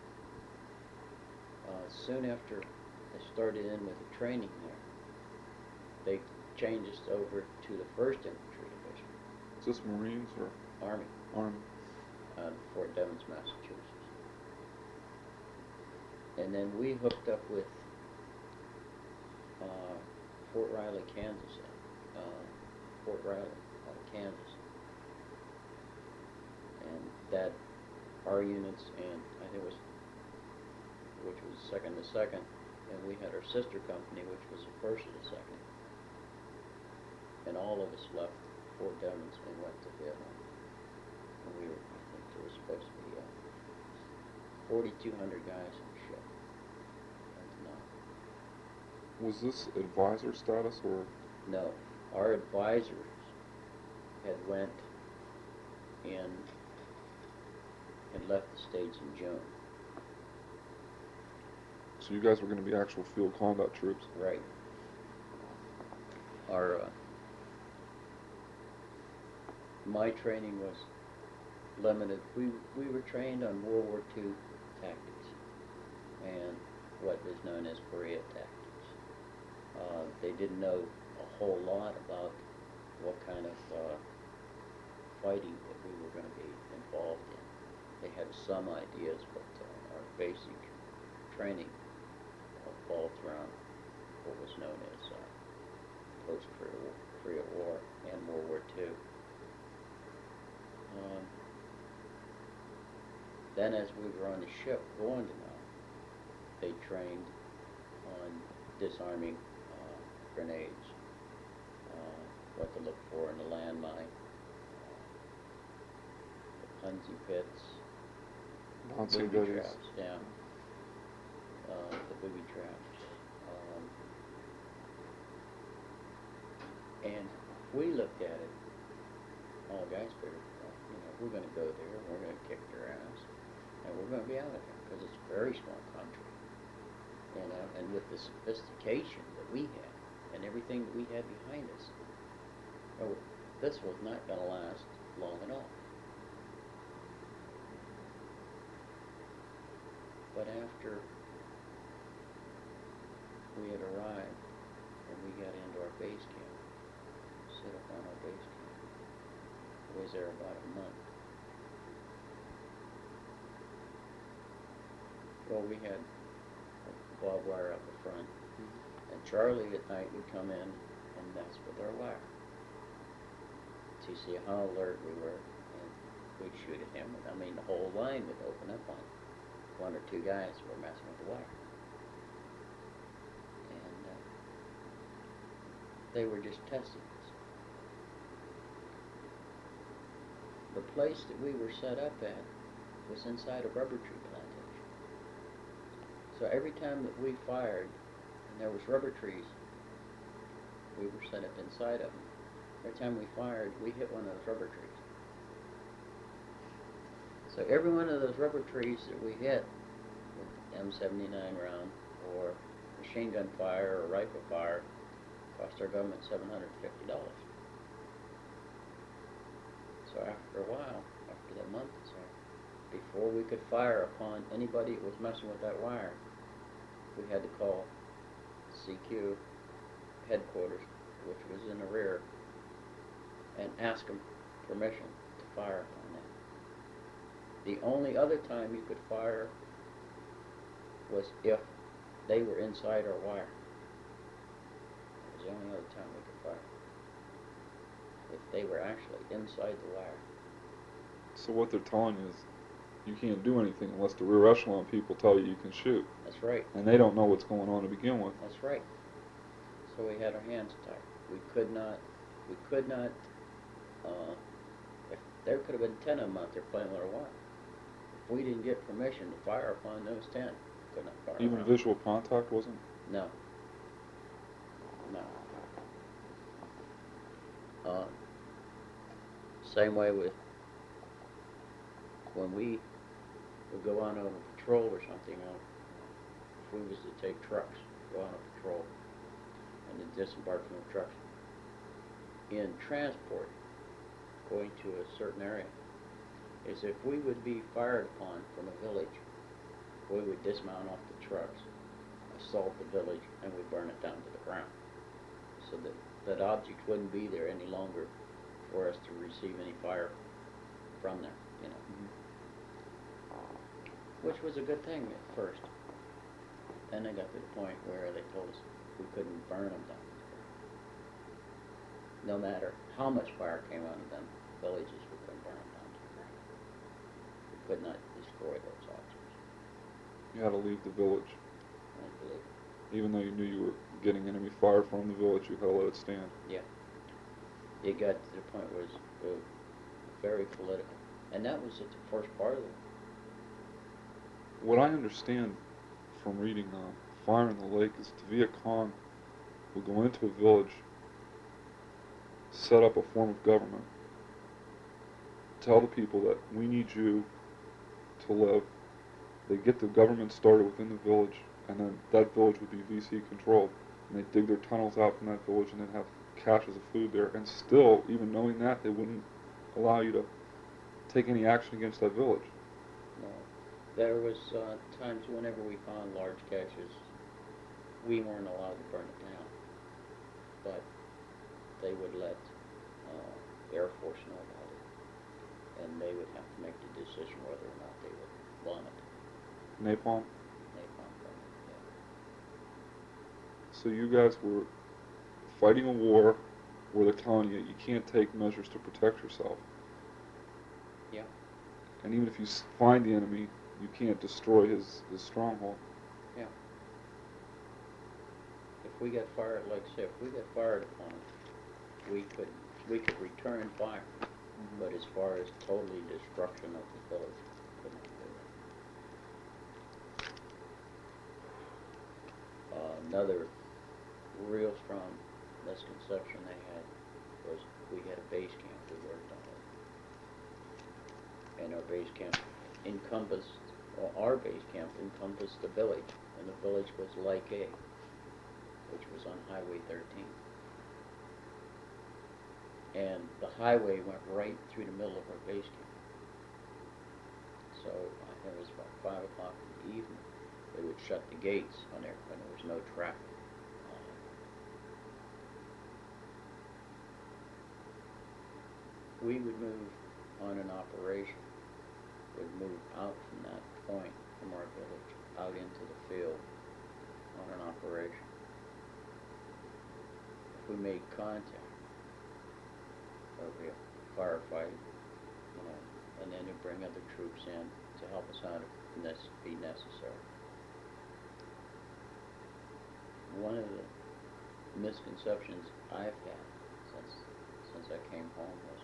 Uh, soon after I started in with the training there, they changed us over to the first Infantry Division. Is this Marines or Army, Army? uh, Fort Devens, Massachusetts. And then we hooked up with uh, Fort Riley, Kansas, uh, Fort Riley, out of Kansas. And that, our units, and I think it was, which was second to second, and we had our sister company, which was the first to the second. And all of us left Fort Devens and went to Vietnam. And we were, I think there was supposed to be uh, forty-two hundred guys on the ship. And no. Was this advisor status or? No. Our advisors had went in and left the States in June. So you guys were going to be actual field combat troops? Right. Our, uh, my training was limited. We, we were trained on World War Two tactics and what is known as Korea tactics. Uh, they didn't know a whole lot about what kind of uh, fighting that we were going to be involved in. They had some ideas, but uh, our basic training revolved around what was known as uh, post-Korea War and World War Two. Uh, Then as we were on the ship going to Nome, they trained on disarming uh, grenades, uh, what to look for in the landmine, uh, the Punzi pits, Bouncing booby goodies. traps, yeah, uh, the booby traps. Um, and we looked at it, all the guys figured, well, you know, we're going to go there, we're going to kick their ass, and we're going to be out of there, because it's a very small country. You know, and with the sophistication that we had, and everything that we had behind us, oh, this was not going to last long at all. But after we had arrived, and we got into our base camp, set up on our base camp, I was there about a month. Well, we had barbed wire up the front, mm-hmm. and Charlie at night would come in and mess with our wire to see how alert we were, and we'd shoot at him. I mean, the whole line would open up on one or two guys who were messing with the wire, and uh, they were just testing us. The place that we were set up at was inside a rubber tree plantation. So every time that we fired, and there was rubber trees, we were set up inside of them. Every time we fired, we hit one of those rubber trees. So every one of those rubber trees that we hit with M seventy-nine round, or machine gun fire, or rifle fire, cost our government seven hundred fifty dollars. So after a while, after that month or so, before we could fire upon anybody that was messing with that wire, we had to call C Q headquarters, which was in the rear, and ask them permission to fire upon that. The only other time you could fire was if they were inside our wire. It was the only other time we could fire. If they were actually inside the wire. So what they're telling you is you can't do anything unless the rear echelon people tell you you can shoot. That's right. And they don't know what's going on to begin with. That's right. So we had our hands tied. We could not, we could not, uh, if there could have been ten of them out there playing with our wire. If we didn't get permission to fire upon those ten, we could not fire. Even around. visual contact wasn't? No. No. Uh, same way with when we would go on a patrol or something, uh, if we was to take trucks, go on a patrol, and then disembark from the trucks, in transport, going to a certain area, is if we would be fired upon from a village, we would dismount off the trucks, assault the village, and we'd burn it down to the ground, so that that object wouldn't be there any longer for us to receive any fire from there, you know. Mm-hmm. Which was a good thing at first. Then they got to the point where they told us we couldn't burn them down to the ground. No matter how much fire came out of them villages, we couldn't burn them down to the ground. We could not destroy those objects. You had to leave the village. I believe. Even though you knew you were getting enemy fire from the village, you had to let it stand. Yeah. It got to the point where it was uh, very political. And that was at the first part of it. What I understand from reading uh, Fire in the Lake is the Viet Cong would go into a village, set up a form of government, tell the people that we need you to live. They get the government started within the village, and then that village would be V C controlled. And they'd dig their tunnels out from that village and then have caches of food there. And still, even knowing that, they wouldn't allow you to take any action against that village. No. There was uh, times whenever we found large caches, we weren't allowed to burn it down. But they would let uh, Air Force know about it. And they would have to make the decision whether or not they would bomb it. Napalm? Napalm bombing, yeah. So you guys were fighting a war where they're telling you you can't take measures to protect yourself. Yeah. And even if you s- find the enemy, you can't destroy his, his stronghold. Yeah. If we got fired, like I said, if we got fired upon, we could we could return fire. Mm-hmm. But as far as totally destruction of the village, couldn't do it. Uh, another real strong misconception they had was we had a base camp we worked on it. And our base camp encompassed, well, our base camp encompassed the village, and the village was Lake A, which was on Highway thirteen. And the highway went right through the middle of our base camp. So I think it was about five o'clock in the evening. They would shut the gates on there when there was no traffic. Uh, we would move on an operation, would move out from that point from our village out into the field on an operation. If we made contact, there would be a firefight, you know, and then to bring other troops in to help us out if this be necessary. One of the misconceptions I've had since since I came home was,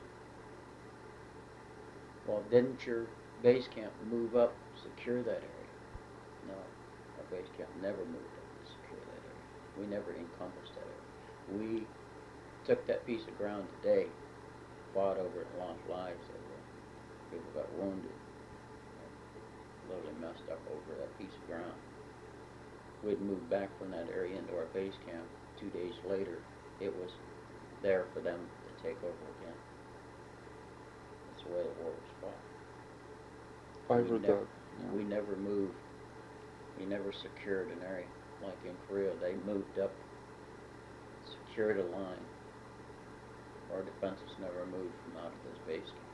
well, didn't your base camp move up, secure that area? No, our base camp never moved up to secure that area. We never encompassed that area. We took that piece of ground today, fought over it, and lost lives over it. People got wounded, literally messed up over that piece of ground. We'd moved back from that area into our base camp. Two days later, it was there for them to take over again. That's the way the war was fought. I we heard never, that. Yeah. We never moved. We never secured an area. Like in Korea, they moved up, secured a line. Our defenses never moved from out of those base camps.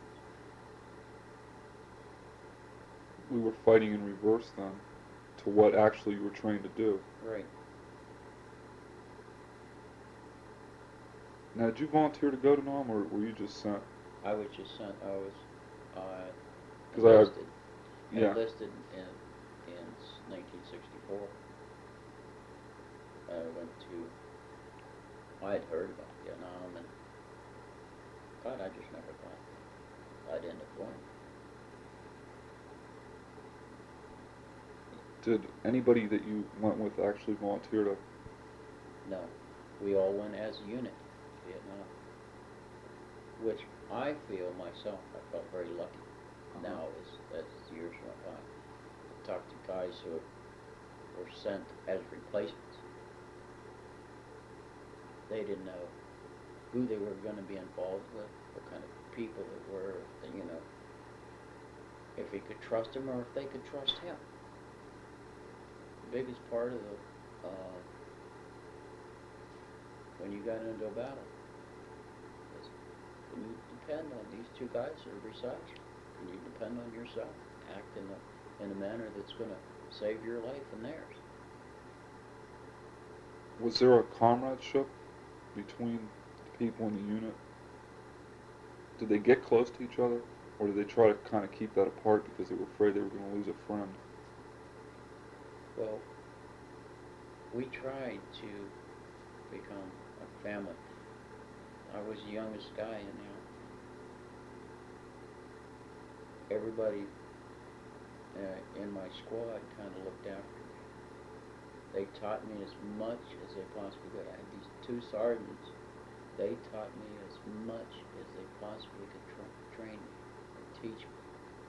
We were fighting in reverse then to what actually you were trained to do. Right. Now, did you volunteer to go to Nam, or were you just sent? I was just sent. I was uh, 'Cause I- enlisted. Yeah. Enlisted in in nineteen sixty-four. I went to. I had heard about Vietnam, and God, I just never thought I'd end up going. Did anybody that you went with actually volunteer to? No, we all went as a unit to Vietnam, which I feel myself, I felt very lucky. Uh-huh. Now as as the years went by, I talked to guys who were sent as replacements. They didn't know who they were going to be involved with, what kind of people they were, and, you know, if he could trust them or if they could trust him. The biggest part of the, uh, when you got into a battle, is can you depend on these two guys that are beside you? Can you depend on yourself? Act in a, in a manner that's going to save your life and theirs. Was there a comradeship between the people in the unit? Did they get close to each other, or did they try to kind of keep that apart because they were afraid they were going to lose a friend? Well, we tried to become a family. I was the youngest guy in there. Everybody uh, in my squad kind of looked after me. They taught me as much as they possibly could. I had these two sergeants. They taught me as much as they possibly could tra- train me and teach me.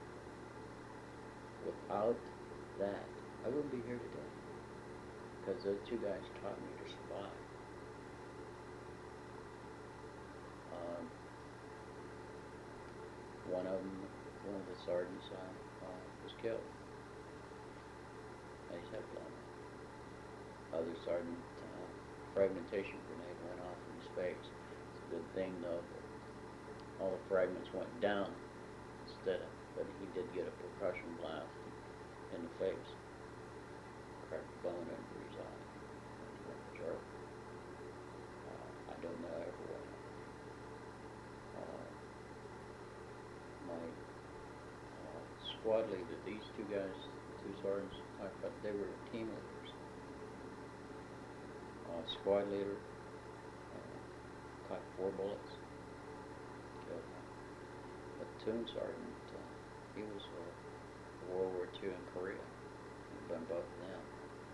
Without that, I wouldn't be here today. Because those two guys taught me to survive. Um, one of them, one of the sergeants uh, uh, was killed. And he's head blown off. Other sergeant, uh, fragmentation grenade went off in his face. It's a good thing though that all the fragments went down instead of, but he did get a percussion blast in the face. Cracked bone under his eye. He went jerk. Uh, I don't know ever what happened. Uh, my uh, squad leader, these two guys, two sergeants, talked about, they were team leaders. Uh, squad leader, uh, caught four bullets, killed one. Platoon sergeant, uh, he was uh, World War Two in Korea, and done both of them.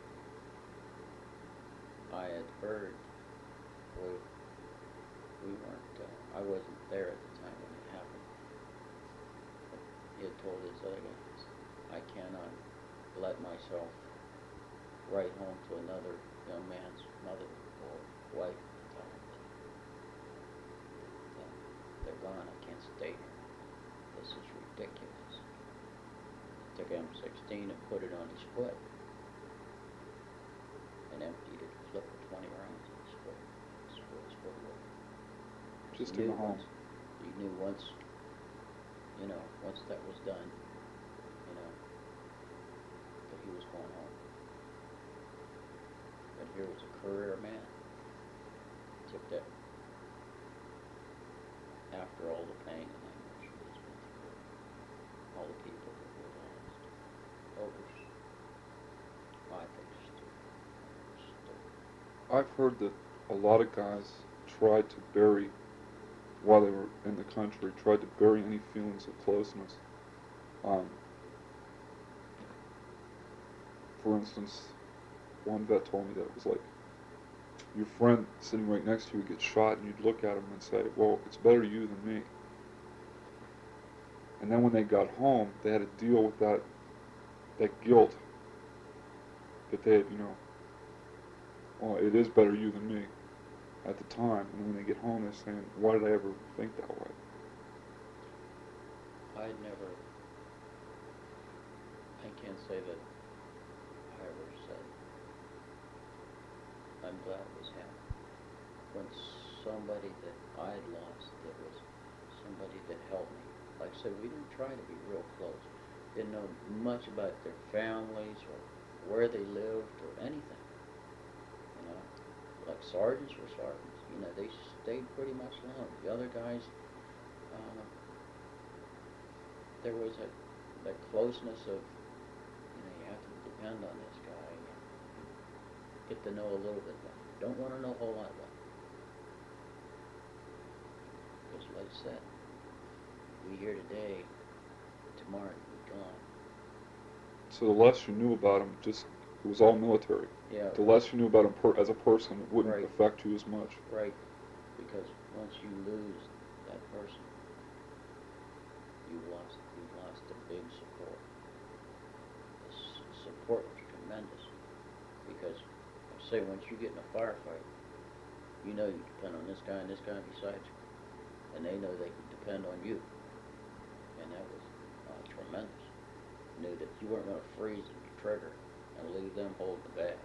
I had heard, we, we weren't, uh, I wasn't there at the time when it happened, but he had told his other guys, I cannot let myself write home to another young man's mother or wife and tell him that, that they're gone, I can't stay here. This is ridiculous. Took M sixteen and put it on his foot and emptied it, flipped twenty rounds in his foot. His foot, his foot away. Just He in knew the home. once- He knew once, you know, once that was done, you know, that he was going home. But here was a career man. Took that after all the pain and anguish he's been through, all the people that were lost. Over, I think, stupid. Stupid. I've heard that a lot of guys tried to bury, while they were in the country, tried to bury any feelings of closeness. Um, for instance, one vet told me that it was like your friend sitting right next to you gets shot and you'd look at him and say, well, it's better you than me. And then when they got home, they had to deal with that, that guilt that they had, you know, well, it is better you than me at the time. And when they get home, they're saying, why did I ever think that way? I'd never, I can't say that I ever said, I'm glad it was him. When somebody that I'd lost, that was somebody that helped me. Like I said, we didn't try to be real close. Didn't know much about their families or where they lived or anything. You know, like sergeants were sergeants. You know, they stayed pretty much alone. The other guys, uh, there was a that closeness of, you know, you have to depend on this guy. Get to know a little bit about him. Don't want to know a whole lot about him. Because like I said, we here today, tomorrow we're gone. So the less you knew about him, just, it was all military. Yeah. The less you knew about him per, as a person, it wouldn't Right. affect you as much. Right. Because once you lose that person, you lost, you've lost a big support. The s- support was tremendous. Because, I say, once you get in a firefight, you know you depend on this guy and this guy beside you. And they know they can depend on you. And that was uh, tremendous. Knew that you weren't going to freeze the trigger and leave them hold the bag.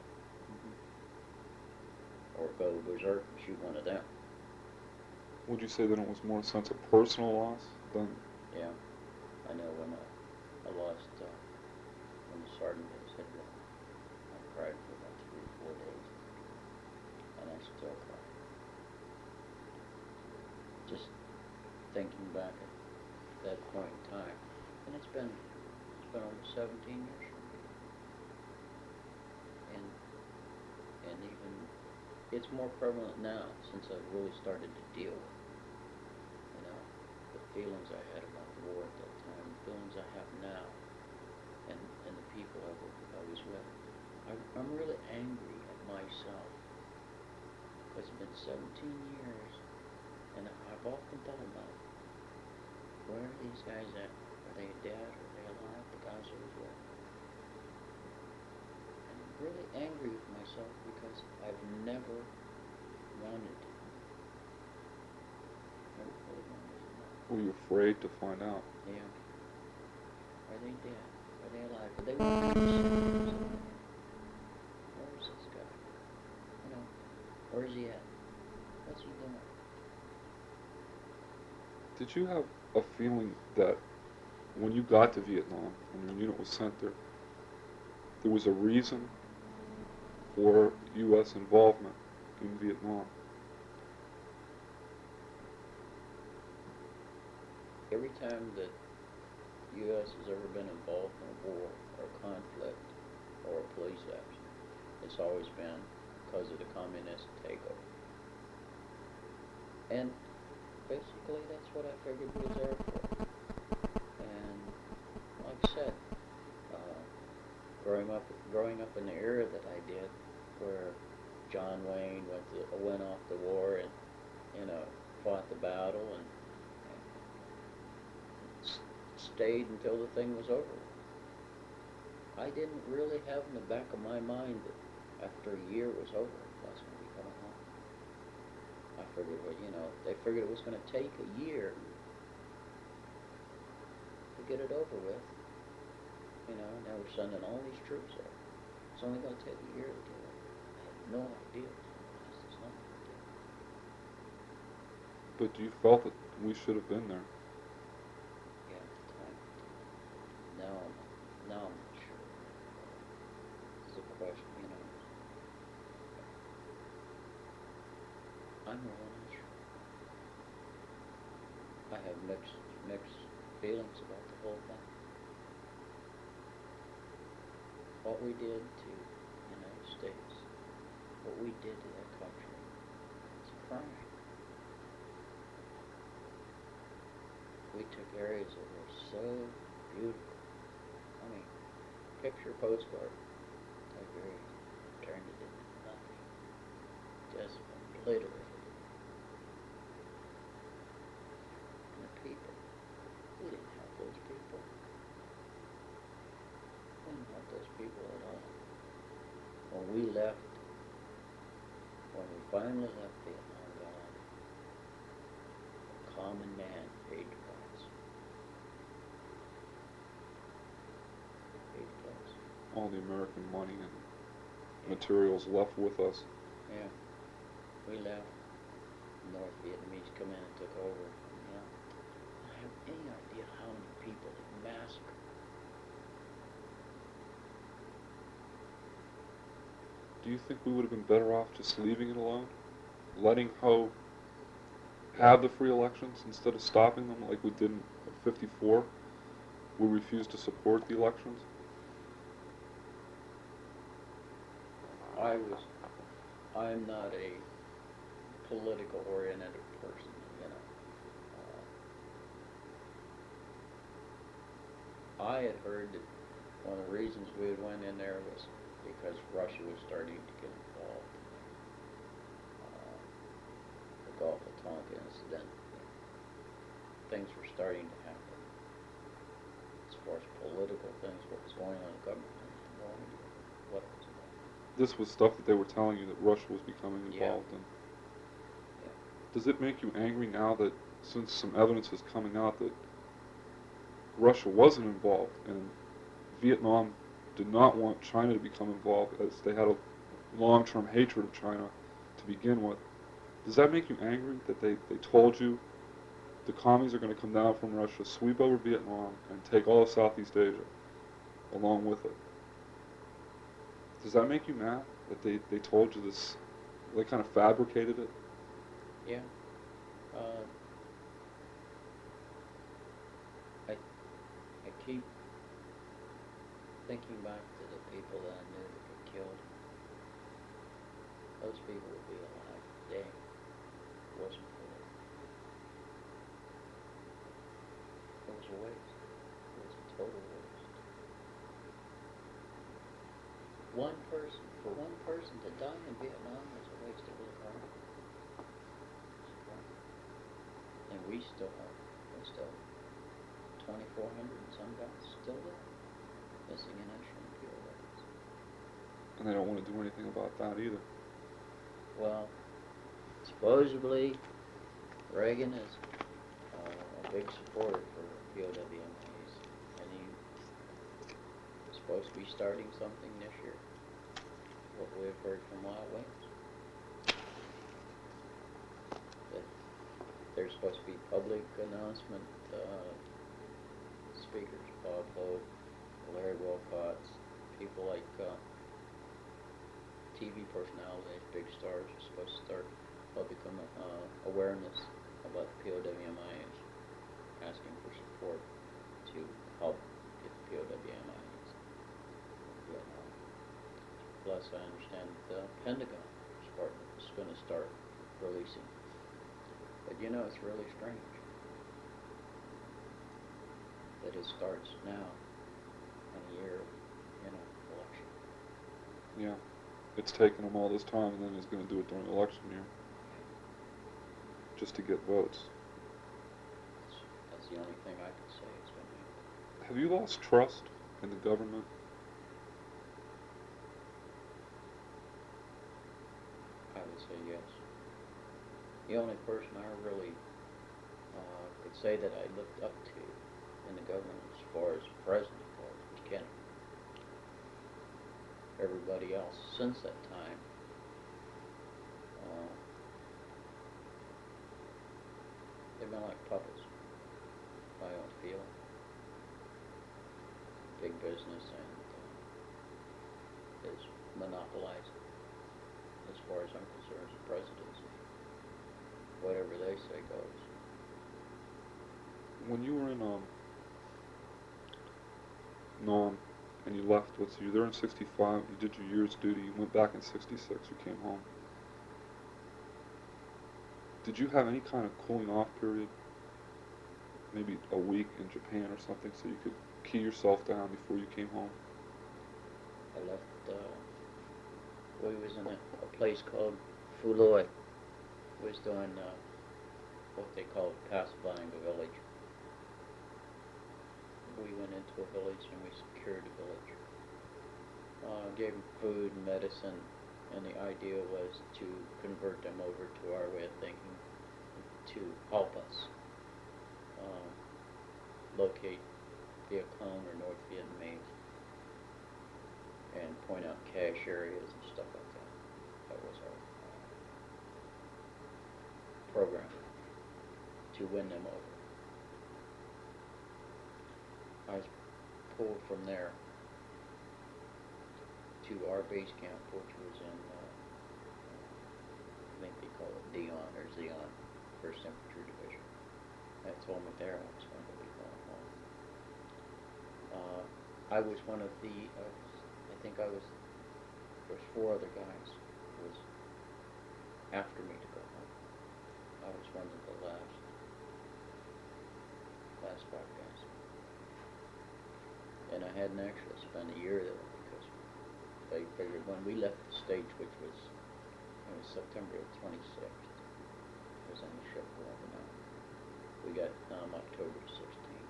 Mm-hmm. Or go berserk and shoot one of them. Would you say that it was more a sense of personal loss than? Yeah. I know when I, I lost, uh, when the sergeant hit his head, I cried for about three or four days. And I still cry. Just thinking back at that point in time. And it's been, it's been almost seventeen years. And, and even, it's more prevalent now since I've really started to deal with it. You know, the feelings I had about the war at that time, the feelings I have now, and, and the people I was, I was with. I'm, I'm really angry at myself. Because it's been seventeen years, and I've often thought about it. Where are these guys at? Are they dead? Are they alive? The guys I was with. And I'm really angry with myself because I've never wanted to. Never really wanted to know. Were you afraid to find out? Yeah. Are they dead? Are they alive? Are they with me? Where's this guy? You know, where's he at? What's he doing? Did you have a feeling that when you got to Vietnam and your unit was sent there, there was a reason for U S involvement in Vietnam? Every time that U S has ever been involved in a war or a conflict or a police action, it's always been because of the communist takeover. And basically that's what I figured we was there for. And like I said, uh, growing up growing up in the era that I did, where John Wayne went to, went off to war and, you know, fought the battle and, and s- stayed until the thing was over. I didn't really have in the back of my mind that after a year was over, I was going to be coming home. I figured, well, you know, they figured it was going to take a year to get it over with. You know, now we're sending all these troops there. It's only going to take a year to do it. I had no idea. It's not going to do. But you felt that we should have been there. Yeah, at the time. Now, I'm- now I'm not sure. It's a question, you know. I'm really not sure. I have mixed mixed feelings about the whole thing. What we did to the United States, what we did to that country, it's a crime. We took areas that were so beautiful. I mean, picture postcard type area, turned it into nothing. Just obliterated it. And the people, we didn't have those people. We didn't have those people at all. When we left, when we finally left Vietnam, gone, a common man paid the price. Paid the price. All the American money and materials left with us. Yeah. We left. North Vietnamese come in and took over. You know, I don't have any idea how many people they massacred. Do you think we would have been better off just leaving it alone? Letting Ho have the free elections instead of stopping them like we did in fifty-four? We refused to support the elections? I was, I'm not a political oriented person, you know. Uh, I had heard that one of the reasons we had went in there was because Russia was starting to get involved. Uh, the Gulf of Tonkin incident, things were starting to happen. As far as political things, what was going on in government, I had no idea what it was about. This was stuff that they were telling you that Russia was becoming Yeah. involved in. Yeah. Does it make you angry now that, since some evidence is coming out that Russia wasn't involved and Vietnam did not want China to become involved, as they had a long-term hatred of China to begin with? Does that make you angry that they, they told you the commies are going to come down from Russia, sweep over Vietnam, and take all of Southeast Asia along with it? Does that make you mad that they, they told you this, they kind of fabricated it? Yeah. Uh, I I keep thinking back to the people that I knew that got killed. Those people would be alive today. It wasn't for them. It was a waste. It was a total waste. One person, for one person to die in Vietnam was a waste. It was a crime. It was a crime. And we still have, we still twenty-four hundred and some guys still there, missing in action in P O Ws. And they don't want to do anything about that either. Well, supposedly Reagan is uh, a big supporter for P O W M As, and he's supposed to be starting something this year. What we've heard from Wild Wings. That there's supposed to be public announcement uh, speakers, Bob Hope, Larry Wilcox, people like uh, T V personalities, big stars are supposed to start public uh, awareness about the P O W M Is, asking for support to help Plus, I understand the Pentagon is part- is going to start releasing. But you know, it's really strange that it starts now in a year, you know, election. Yeah. It's taken him all this time, and then he's going to do it during election year. Just to get votes. That's, that's the only thing I can say it's going to be. Have you lost trust in the government? I would say yes. The only person I really uh, could say that I looked up to in the government as far as president goes was Kennedy. Everybody else since that time, uh, they've been like puppets. I don't feel big business and uh, is monopolized as far as I'm concerned as presidency. Whatever they say goes. When you were in um, Nam and you left, let's see, you were there in sixty-five, you did your year's duty, you went back in sixty-six, you came home. Did you have any kind of cooling off period? Maybe a week in Japan or something so you could key yourself down before you came home? I left, uh, we was in a, a place called Fuloi. Was doing uh, what they call pacifying the village. We went into a village and we secured the village. Uh, gave them food and medicine, and the idea was to convert them over to our way of thinking to help us um, locate Viet Cong or North Vietnamese and point out cache areas and stuff like that. That was our program to win them over. I was pulled from there to our base camp, which was in, uh, I think they call it Dion or Zion, first Infantry Division. I told me there I was going to be going home. Uh, I was one of the, uh, I think I was, there was four other guys who was after me to go home. I was one of the last, last five guys. And I hadn't actually spent a year there because they figured when we left the States, which was, it was September twenty-sixth, I was on the ship going out. We got um, October sixteenth.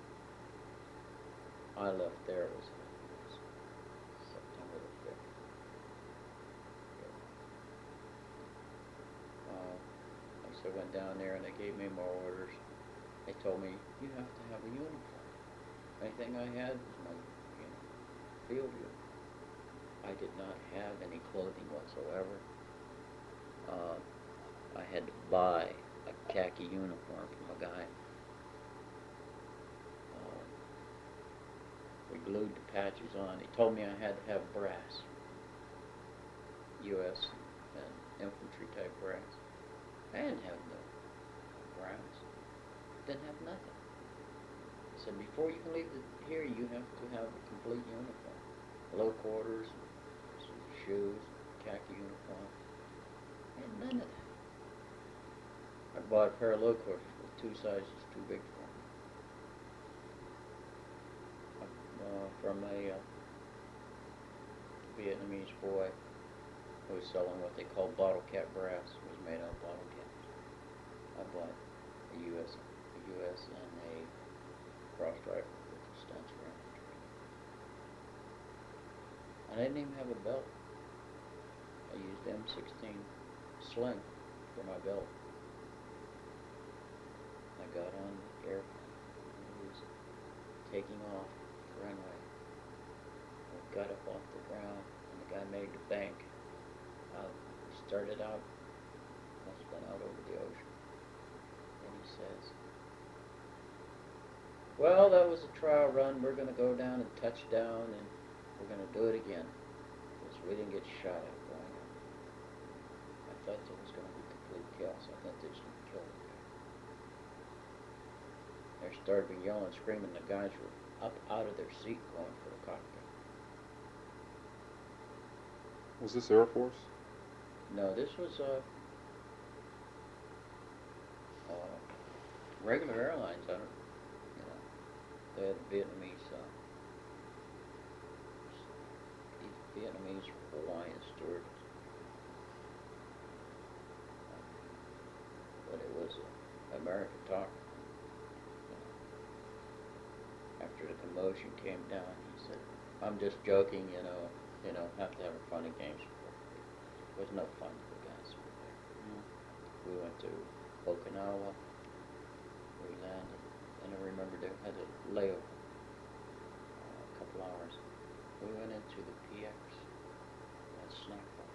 I left there, it was, it was September the fifth. Uh, So I went down there and they gave me more orders. They told me, you have to have a uniform. Anything I had was my, you know, field uniform. I did not have any clothing whatsoever. Uh, I had to buy a khaki uniform from a guy. Uh, we glued the patches on. He told me I had to have brass. U S and infantry type brass. I didn't have no brass. Didn't have nothing. I said, before you can leave the, here, you have to have a complete uniform. Low quarters, some shoes, khaki uniform. I had none of that. I bought a pair of low quarters with two sizes too big for me. Uh, from a uh, Vietnamese boy who was selling what they call bottle cap brass. It was made out of bottle caps. I bought a U S a U S and a cross rifle with a stance around it. And I didn't even have a belt. I used M sixteen sling for my belt. I got on the airplane. It was taking off the runway. I got up off the ground and the guy made the bank. Uh, we started out, must have been out over the ocean. And he says, well, that was a trial run. We're going to go down and touch down and we're going to do it again. Because we didn't get shot at going up. I thought there was going to be complete chaos. I thought they was going to kill the guy. They started yelling, screaming. The guys were up out of their seat going for the cockpit. Was this Air Force? No, this was uh, uh, regular airlines. I don't, you know, they had Vietnamese, uh, Vietnamese Hawaiian stewards. But it was uh, American talk. After the commotion came down, he said, "I'm just joking, you know. You know, have to have a fun and games." It was no fun for the guys who were there. Yeah. We went to Okinawa. We landed, and I remember they had a layover, uh, a couple hours. We went into the P X and snack bar.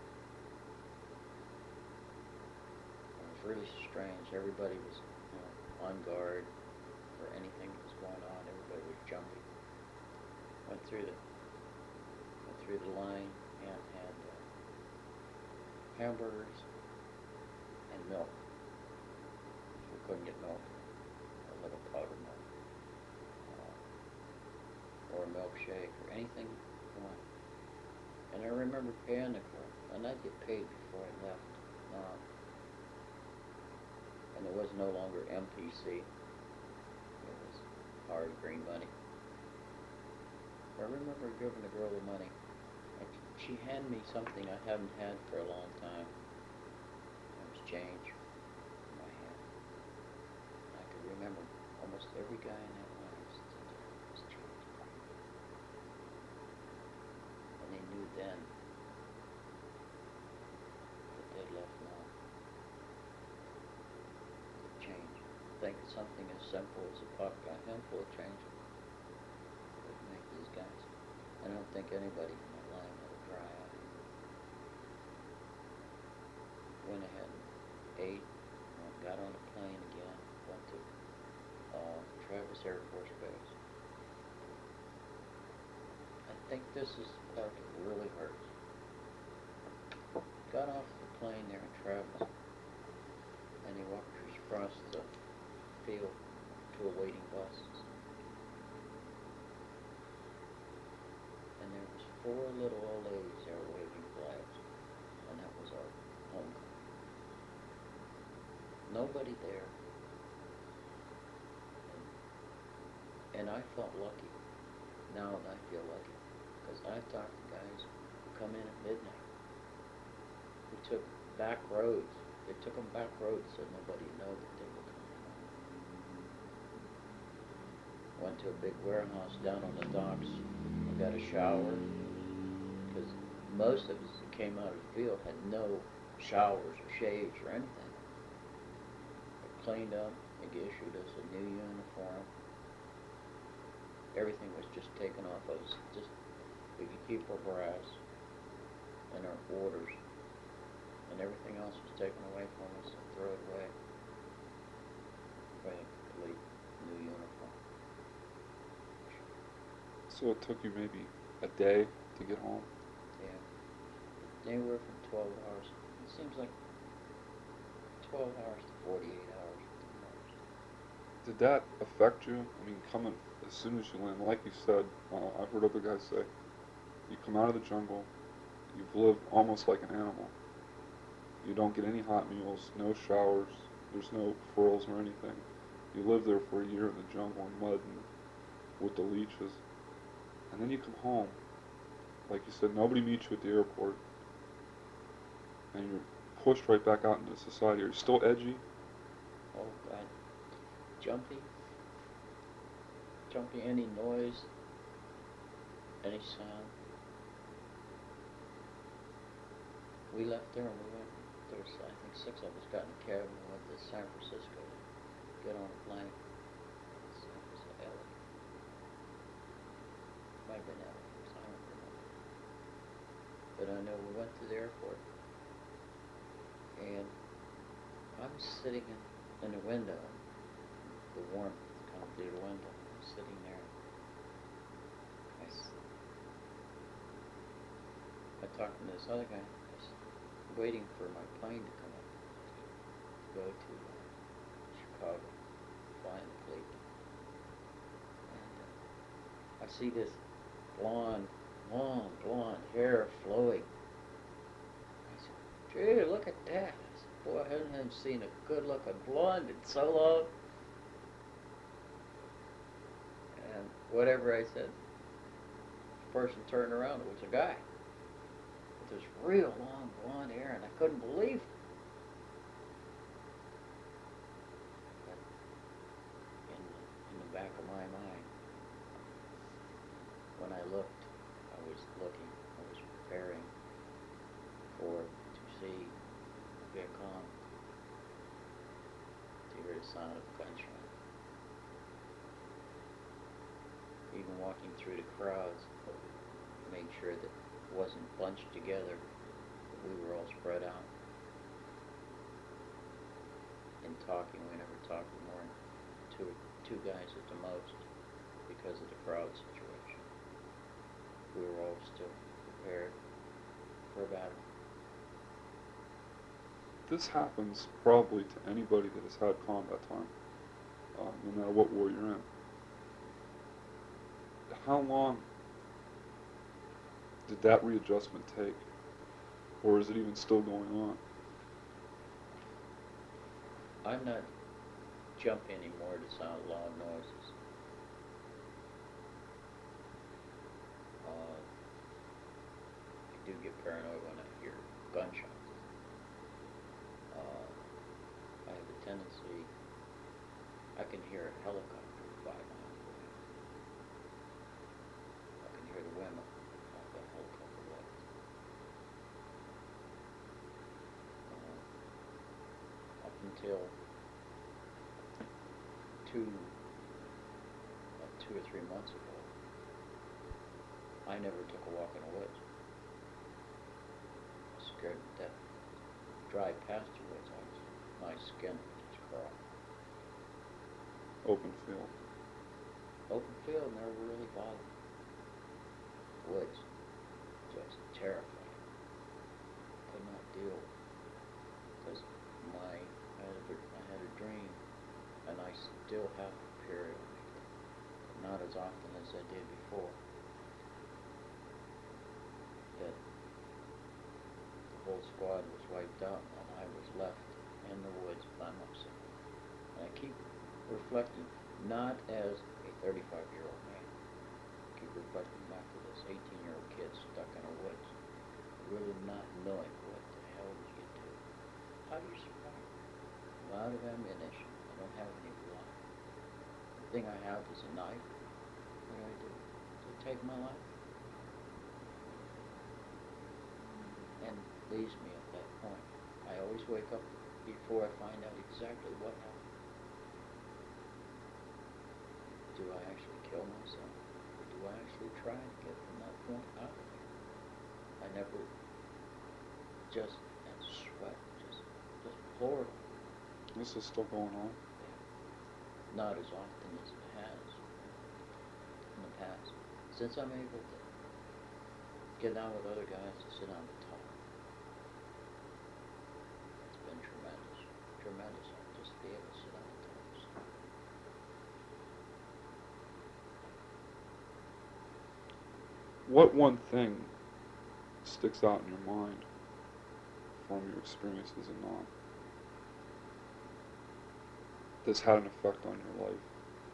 It was really strange. Everybody was, you know, on guard for anything that was going on. Everybody was jumping. Went through the went through the line and had uh, hamburgers and milk. We couldn't get milk, a little powdered milk, uh, or a milkshake or anything you want. And I remember paying the card, and I'd get paid before I left. Uh, and it was no longer M P C. It was hard green money. I remember giving the girl the money. And she handed me something I haven't had for a long time. It was change in my hand. I could remember almost every guy in that line was, was change. And they knew then that they'd left now. The change. Think of something as simple as a puck, a handful of change would make these guys. I don't think anybody in that line had a dry eye. Went ahead and ate, uh, got on a plane again, went to uh, Travis Air Force Base. I think this is the part that really hurts. Got off the plane there in Travis, and he walked across the field to a waiting bus. And there was four little old ladies there waving flags, and that was our homecoming. Nobody there. And, and I felt lucky. Now I feel lucky, because I talked to guys who come in at midnight, who took back roads. They took them back roads so nobody would know that they were coming home. Went to a big warehouse down on the docks. I got a shower, because most of us that came out of the field had no showers or shaves or anything. They cleaned up, they issued us a new uniform. Everything was just taken off of us. Just, we could keep our brass and our orders, and everything else was taken away from us and thrown away by a complete new uniform. So it took you maybe a day to get home? Yeah. Anywhere from twelve hours. It seems like twelve hours to forty-eight hours at the most. Did that affect you? I mean, coming as soon as you land, like you said, uh, I've heard other guys say, you come out of the jungle, you've lived almost like an animal. You don't get any hot meals, no showers, there's no furls or anything. You live there for a year in the jungle in mud and with the leeches. And then you come home, like you said, nobody meets you at the airport, and you're pushed right back out into society. Are you still edgy? Oh God. Jumpy. Jumpy, any noise, any sound. We left there and we went, there was, I think, six of us got in a cab and we went to San Francisco to get on a plane. So it was L A. Might have been L A, I don't remember. But I know we went to the airport, and I'm sitting in, in the window, the warmth coming through the window. I'm sitting there. I, s- I talked to this other guy. I was waiting for my plane to come up to go to uh, Chicago, flying the fleet. And uh, I see this blonde, long blonde hair flowing Gee, look at that. I said, boy, I haven't seen a good-looking blonde in so long. And whatever I said, the person turned around, it was a guy with this real long blonde hair, and I couldn't believe it. But in the, in the back of my mind, when I looked, I was looking, I was preparing for to see Viet Cong, to hear the sound of gunshot. Even walking through the crowds, made sure that it wasn't bunched together, that we were all spread out. In talking, we never talked more than two, two guys at the most because of the crowd situation. We were all still prepared for a battle. This happens probably to anybody that has had combat time, uh, no matter what war you're in. How long did that readjustment take? Or is it even still going on? I'm not jumping anymore to sound loud noises. Uh, I do get paranoid when I hear gunshots. Uh, I have a tendency, I can hear a helicopter five miles away. I can hear the wind off that helicopter was. Uh, up until two, about two or three months ago, I never took a walk in the woods. I was scared to death. Drive past the woods, I was, my skin would just crawl. Open field. Open field never really bothered me. Woods, just terrifying. Could not deal because my I had, a, I had a dream, and I still have it periodically, but not as often as I did before. That the whole squad was wiped out, and I was left in the woods by myself. And I keep reflecting, not as a thirty-five-year-old man. I keep reflecting back to this eighteen-year-old kid stuck in the woods, really not knowing what the hell do you do. How do you survive? I'm out of ammunition. I don't have any blood. The thing I have is a knife. What do I do? To take my life? And leaves me at that point. I always wake up before I find out exactly what happened. Do I actually kill myself? Or do I actually try to get from that point out of there? I never just, and sweat, just, just horrible. This is still going on? Not as often as it has in the past. Since I'm able to get down with other guys to sit down and talk, it's been tremendous. Tremendous. Just to be able to sit down and talk. What one thing sticks out in your mind from your experiences in Nam that's had an effect on your life?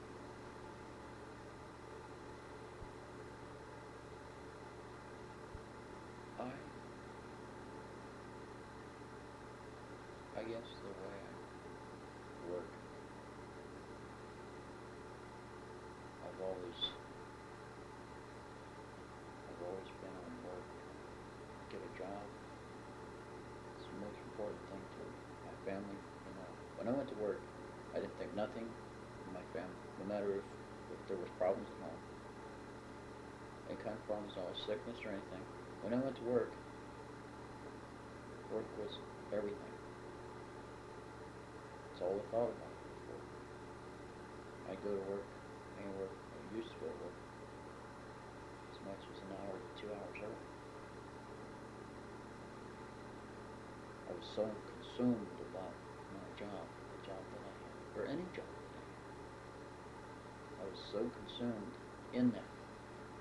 I, I guess the way I work, I've always, I've always been on work, get a job. It's the most important thing to my family. You know, when I went to work, I didn't think nothing of my family, no matter if, if there was problems at home. Any kind of problems, all sickness or anything. When I went to work, work was everything. That's all I thought about before. I go to work, anywhere, I used to go to work as much as an hour to two hours early. I was so consumed about my job, the job that I had, or any job that I had. I was so consumed in that.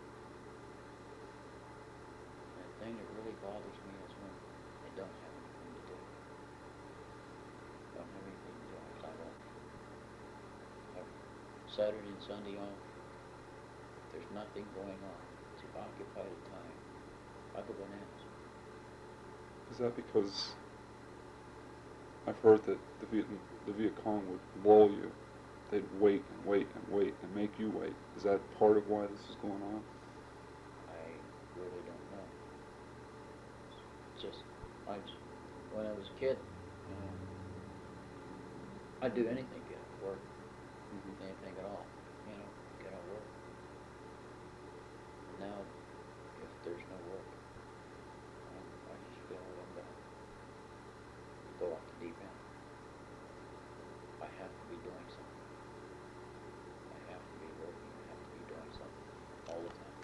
And the thing that really bothers me is when I don't have anything Saturday and Sunday off. There's nothing going on. It's occupied time. I go bananas. Is that because I've heard that the Viet, the Viet Cong would lull you? They'd wait and wait and wait and make you wait. Is that part of why this is going on? I really don't know. It's just, I just, when I was a kid, um, I'd do anything to get out of work. Mm-hmm. Anything at all, you know, get out of work. Now, if there's no work, um, I just feel like I'm gonna go off the deep end. I have to be doing something. I have to be working. I have to be doing something all the time.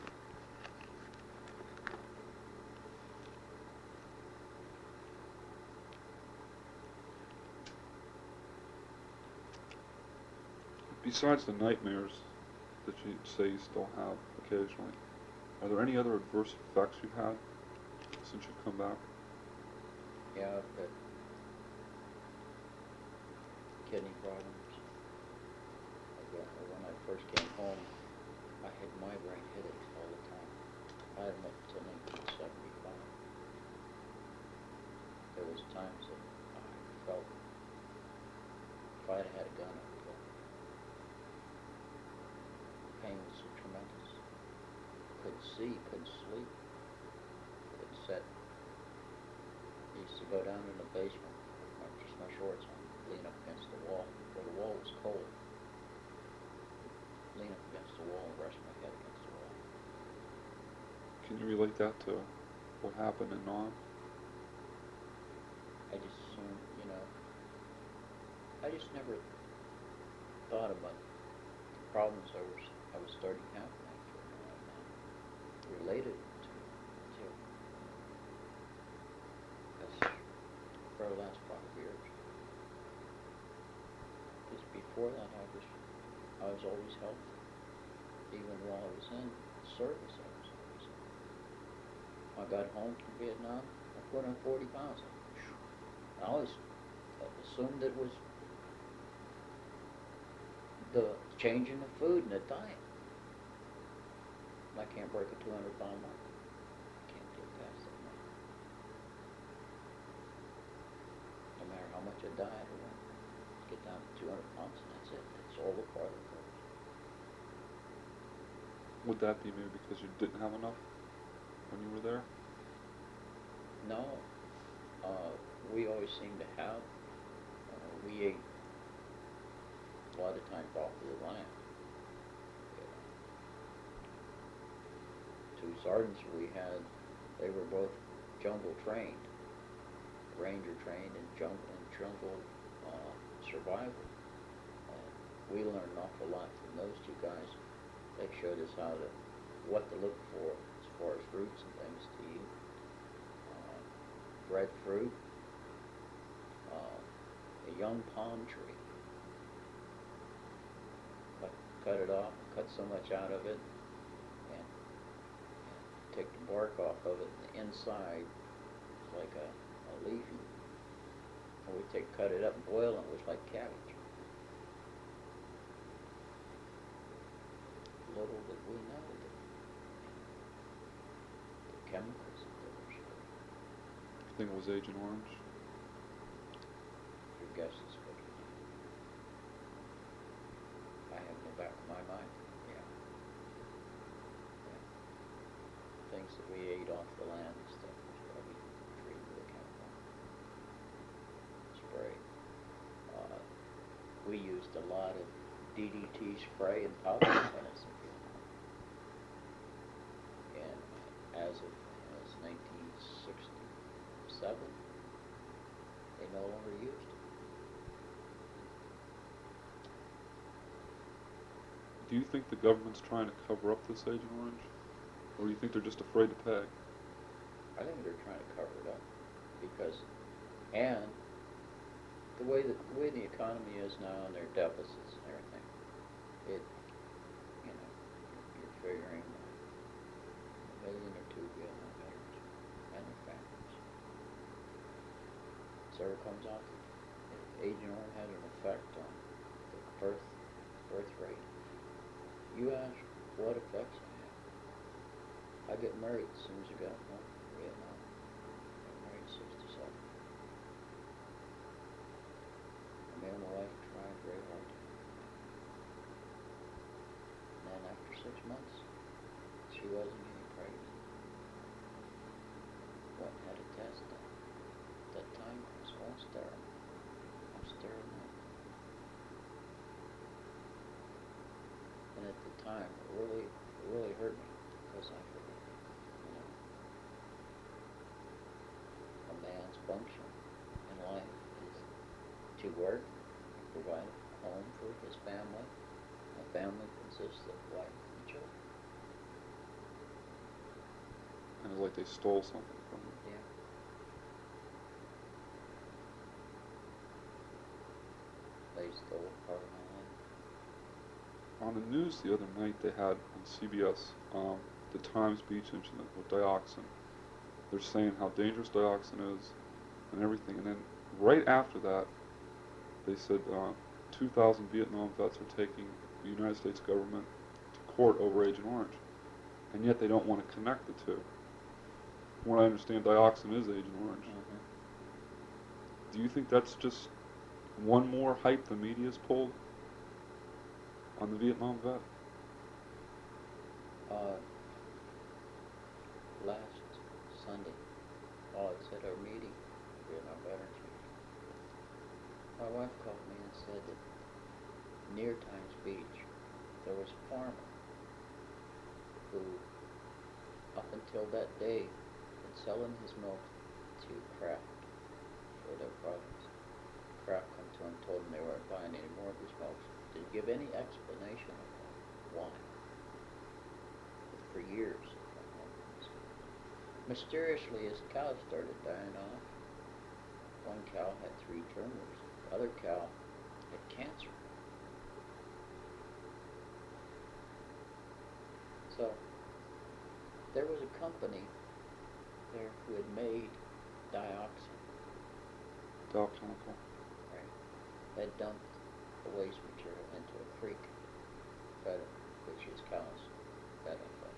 Besides the nightmares that you say you still have occasionally, are there any other adverse effects you've had since you've come back? Yeah, I've got kidney problems. I've got, when I first came home, I had migraine headaches all the time. I had them up until nineteen seventy-five. There was times that I felt if I had had a gun, I would kill me. Pain was so tremendous. Couldn't see, couldn't sleep, couldn't sit. I used to go down in the basement with my, just my shorts on, lean up against the wall, where the wall was cold. Lean up against the wall and rest my head against the wall. Can you relate that to what happened in Nam? I just assumed, you know, I just never thought about the problems I was I was starting happening after and related to to that's for the last five years. Because before that I was I was always healthy. Even while I was in service I was always healthy. I got home from Vietnam, I put on forty pounds. I always assumed it was the change in the food and the diet. I can't break a two hundred pound mark. I can't get past that mark. No matter how much I diet or what, get down to two hundred pounds and that's it. That's all the part that goes. Would that be maybe because you didn't have enough when you were there? No. Uh, we always seemed to have. Uh, we ate a lot of times off of the land. Two sergeants we had, they were both jungle trained, ranger trained in jungle and jungle uh, survival. And we learned an awful lot from those two guys. They showed us how to, what to look for as far as fruits and things to eat. Uh, breadfruit, uh, a young palm tree. Cut, cut it off, cut so much out of it, and, and take the bark off of it. And the inside is like a, a leafy. And we take, cut it up and boil it. It was like cabbage. Little did we know that the chemicals that they were spraying. I think it was Agent Orange. Your guess is good. I have in the back of my mind, yeah. yeah. Things that we ate off the land and stuff was probably treated with a chemical spray. Uh, we used a lot of D D T spray and powder when it's in Vietnam. And as of as nineteen sixty-seven, they no longer used it. Do you think the government's trying to cover up this Agent Orange? Or do you think they're just afraid to pay? I think they're trying to cover it up because, and the way that the way the economy is now and their deficits and everything, it, you know, you're figuring a million or two Vietnam veterans and their families. So it comes out that Agent Orange had an effect on the birth birth rate You ask what effects I have. I get married as soon as I got home from Vietnam. I got married in sixty-seven. Me and my wife tried very hard. And then after six months, she wasn't getting pregnant. Went and had a test done. At that time, I was all sterile. I'm sterile now. And at the time, it really, it really hurt me because I figured, you know, a man's function in life is to work, provide a home for his family. A family consists of wife and children. And it's like they stole something from you. Yeah. They stole part of my life. On the news the other night, they had on C B S um, the Times Beach incident with dioxin. They're saying how dangerous dioxin is and everything. And then right after that, they said uh, two thousand Vietnam vets are taking the United States government to court over Agent Orange. And yet they don't want to connect the two. From what I understand, dioxin is Agent Orange. Mm-hmm. Do you think that's just one more hype the media's pulled on the Vietnam vet? Uh, last Sunday, while I was at our meeting, Vietnam Veterans meeting, my wife called me and said that near Times Beach, there was a farmer who, up until that day, been selling his milk to Kraft for their products. Kraft come to him and told him they weren't buying any more of his milk. Didn't give any explanation of why. For years. Mysteriously, his cows started dying off. One cow had three tumors. The other cow had cancer. So, there was a company there who had made dioxin. Dow Chemical. Right. They dumped the waste material into a creek, fed it, which his cows fed off of.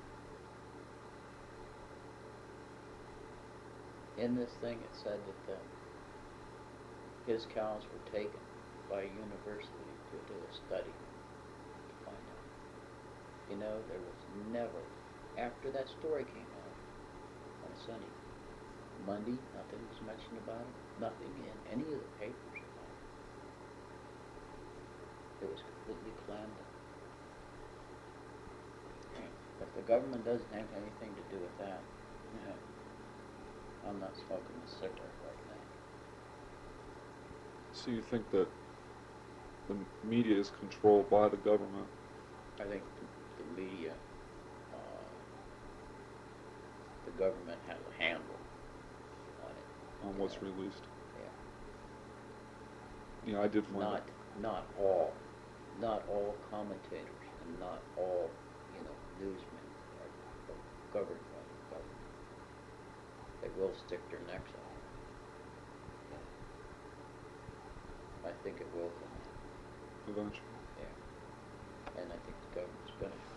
In this thing, it said that the, his cows were taken by a university to do a study to find out. You know, there was never, after that story came out on Sunday, Monday, nothing was mentioned about it, nothing in any of the papers about it. It was completely clammed up. If the government doesn't have anything to do with that, you know, I'm not smoking a cigarette right now. So you think that the media is controlled by the government? I think the, the media, uh, the government has a handle on it. On what's know. released? Yeah. Yeah, I did find Not, it. not all, not all commentators and not all, you know, newsmen are, are governed by the government. They will stick their necks out. I think it will come out. Eventually. Yeah. And I think the government's going to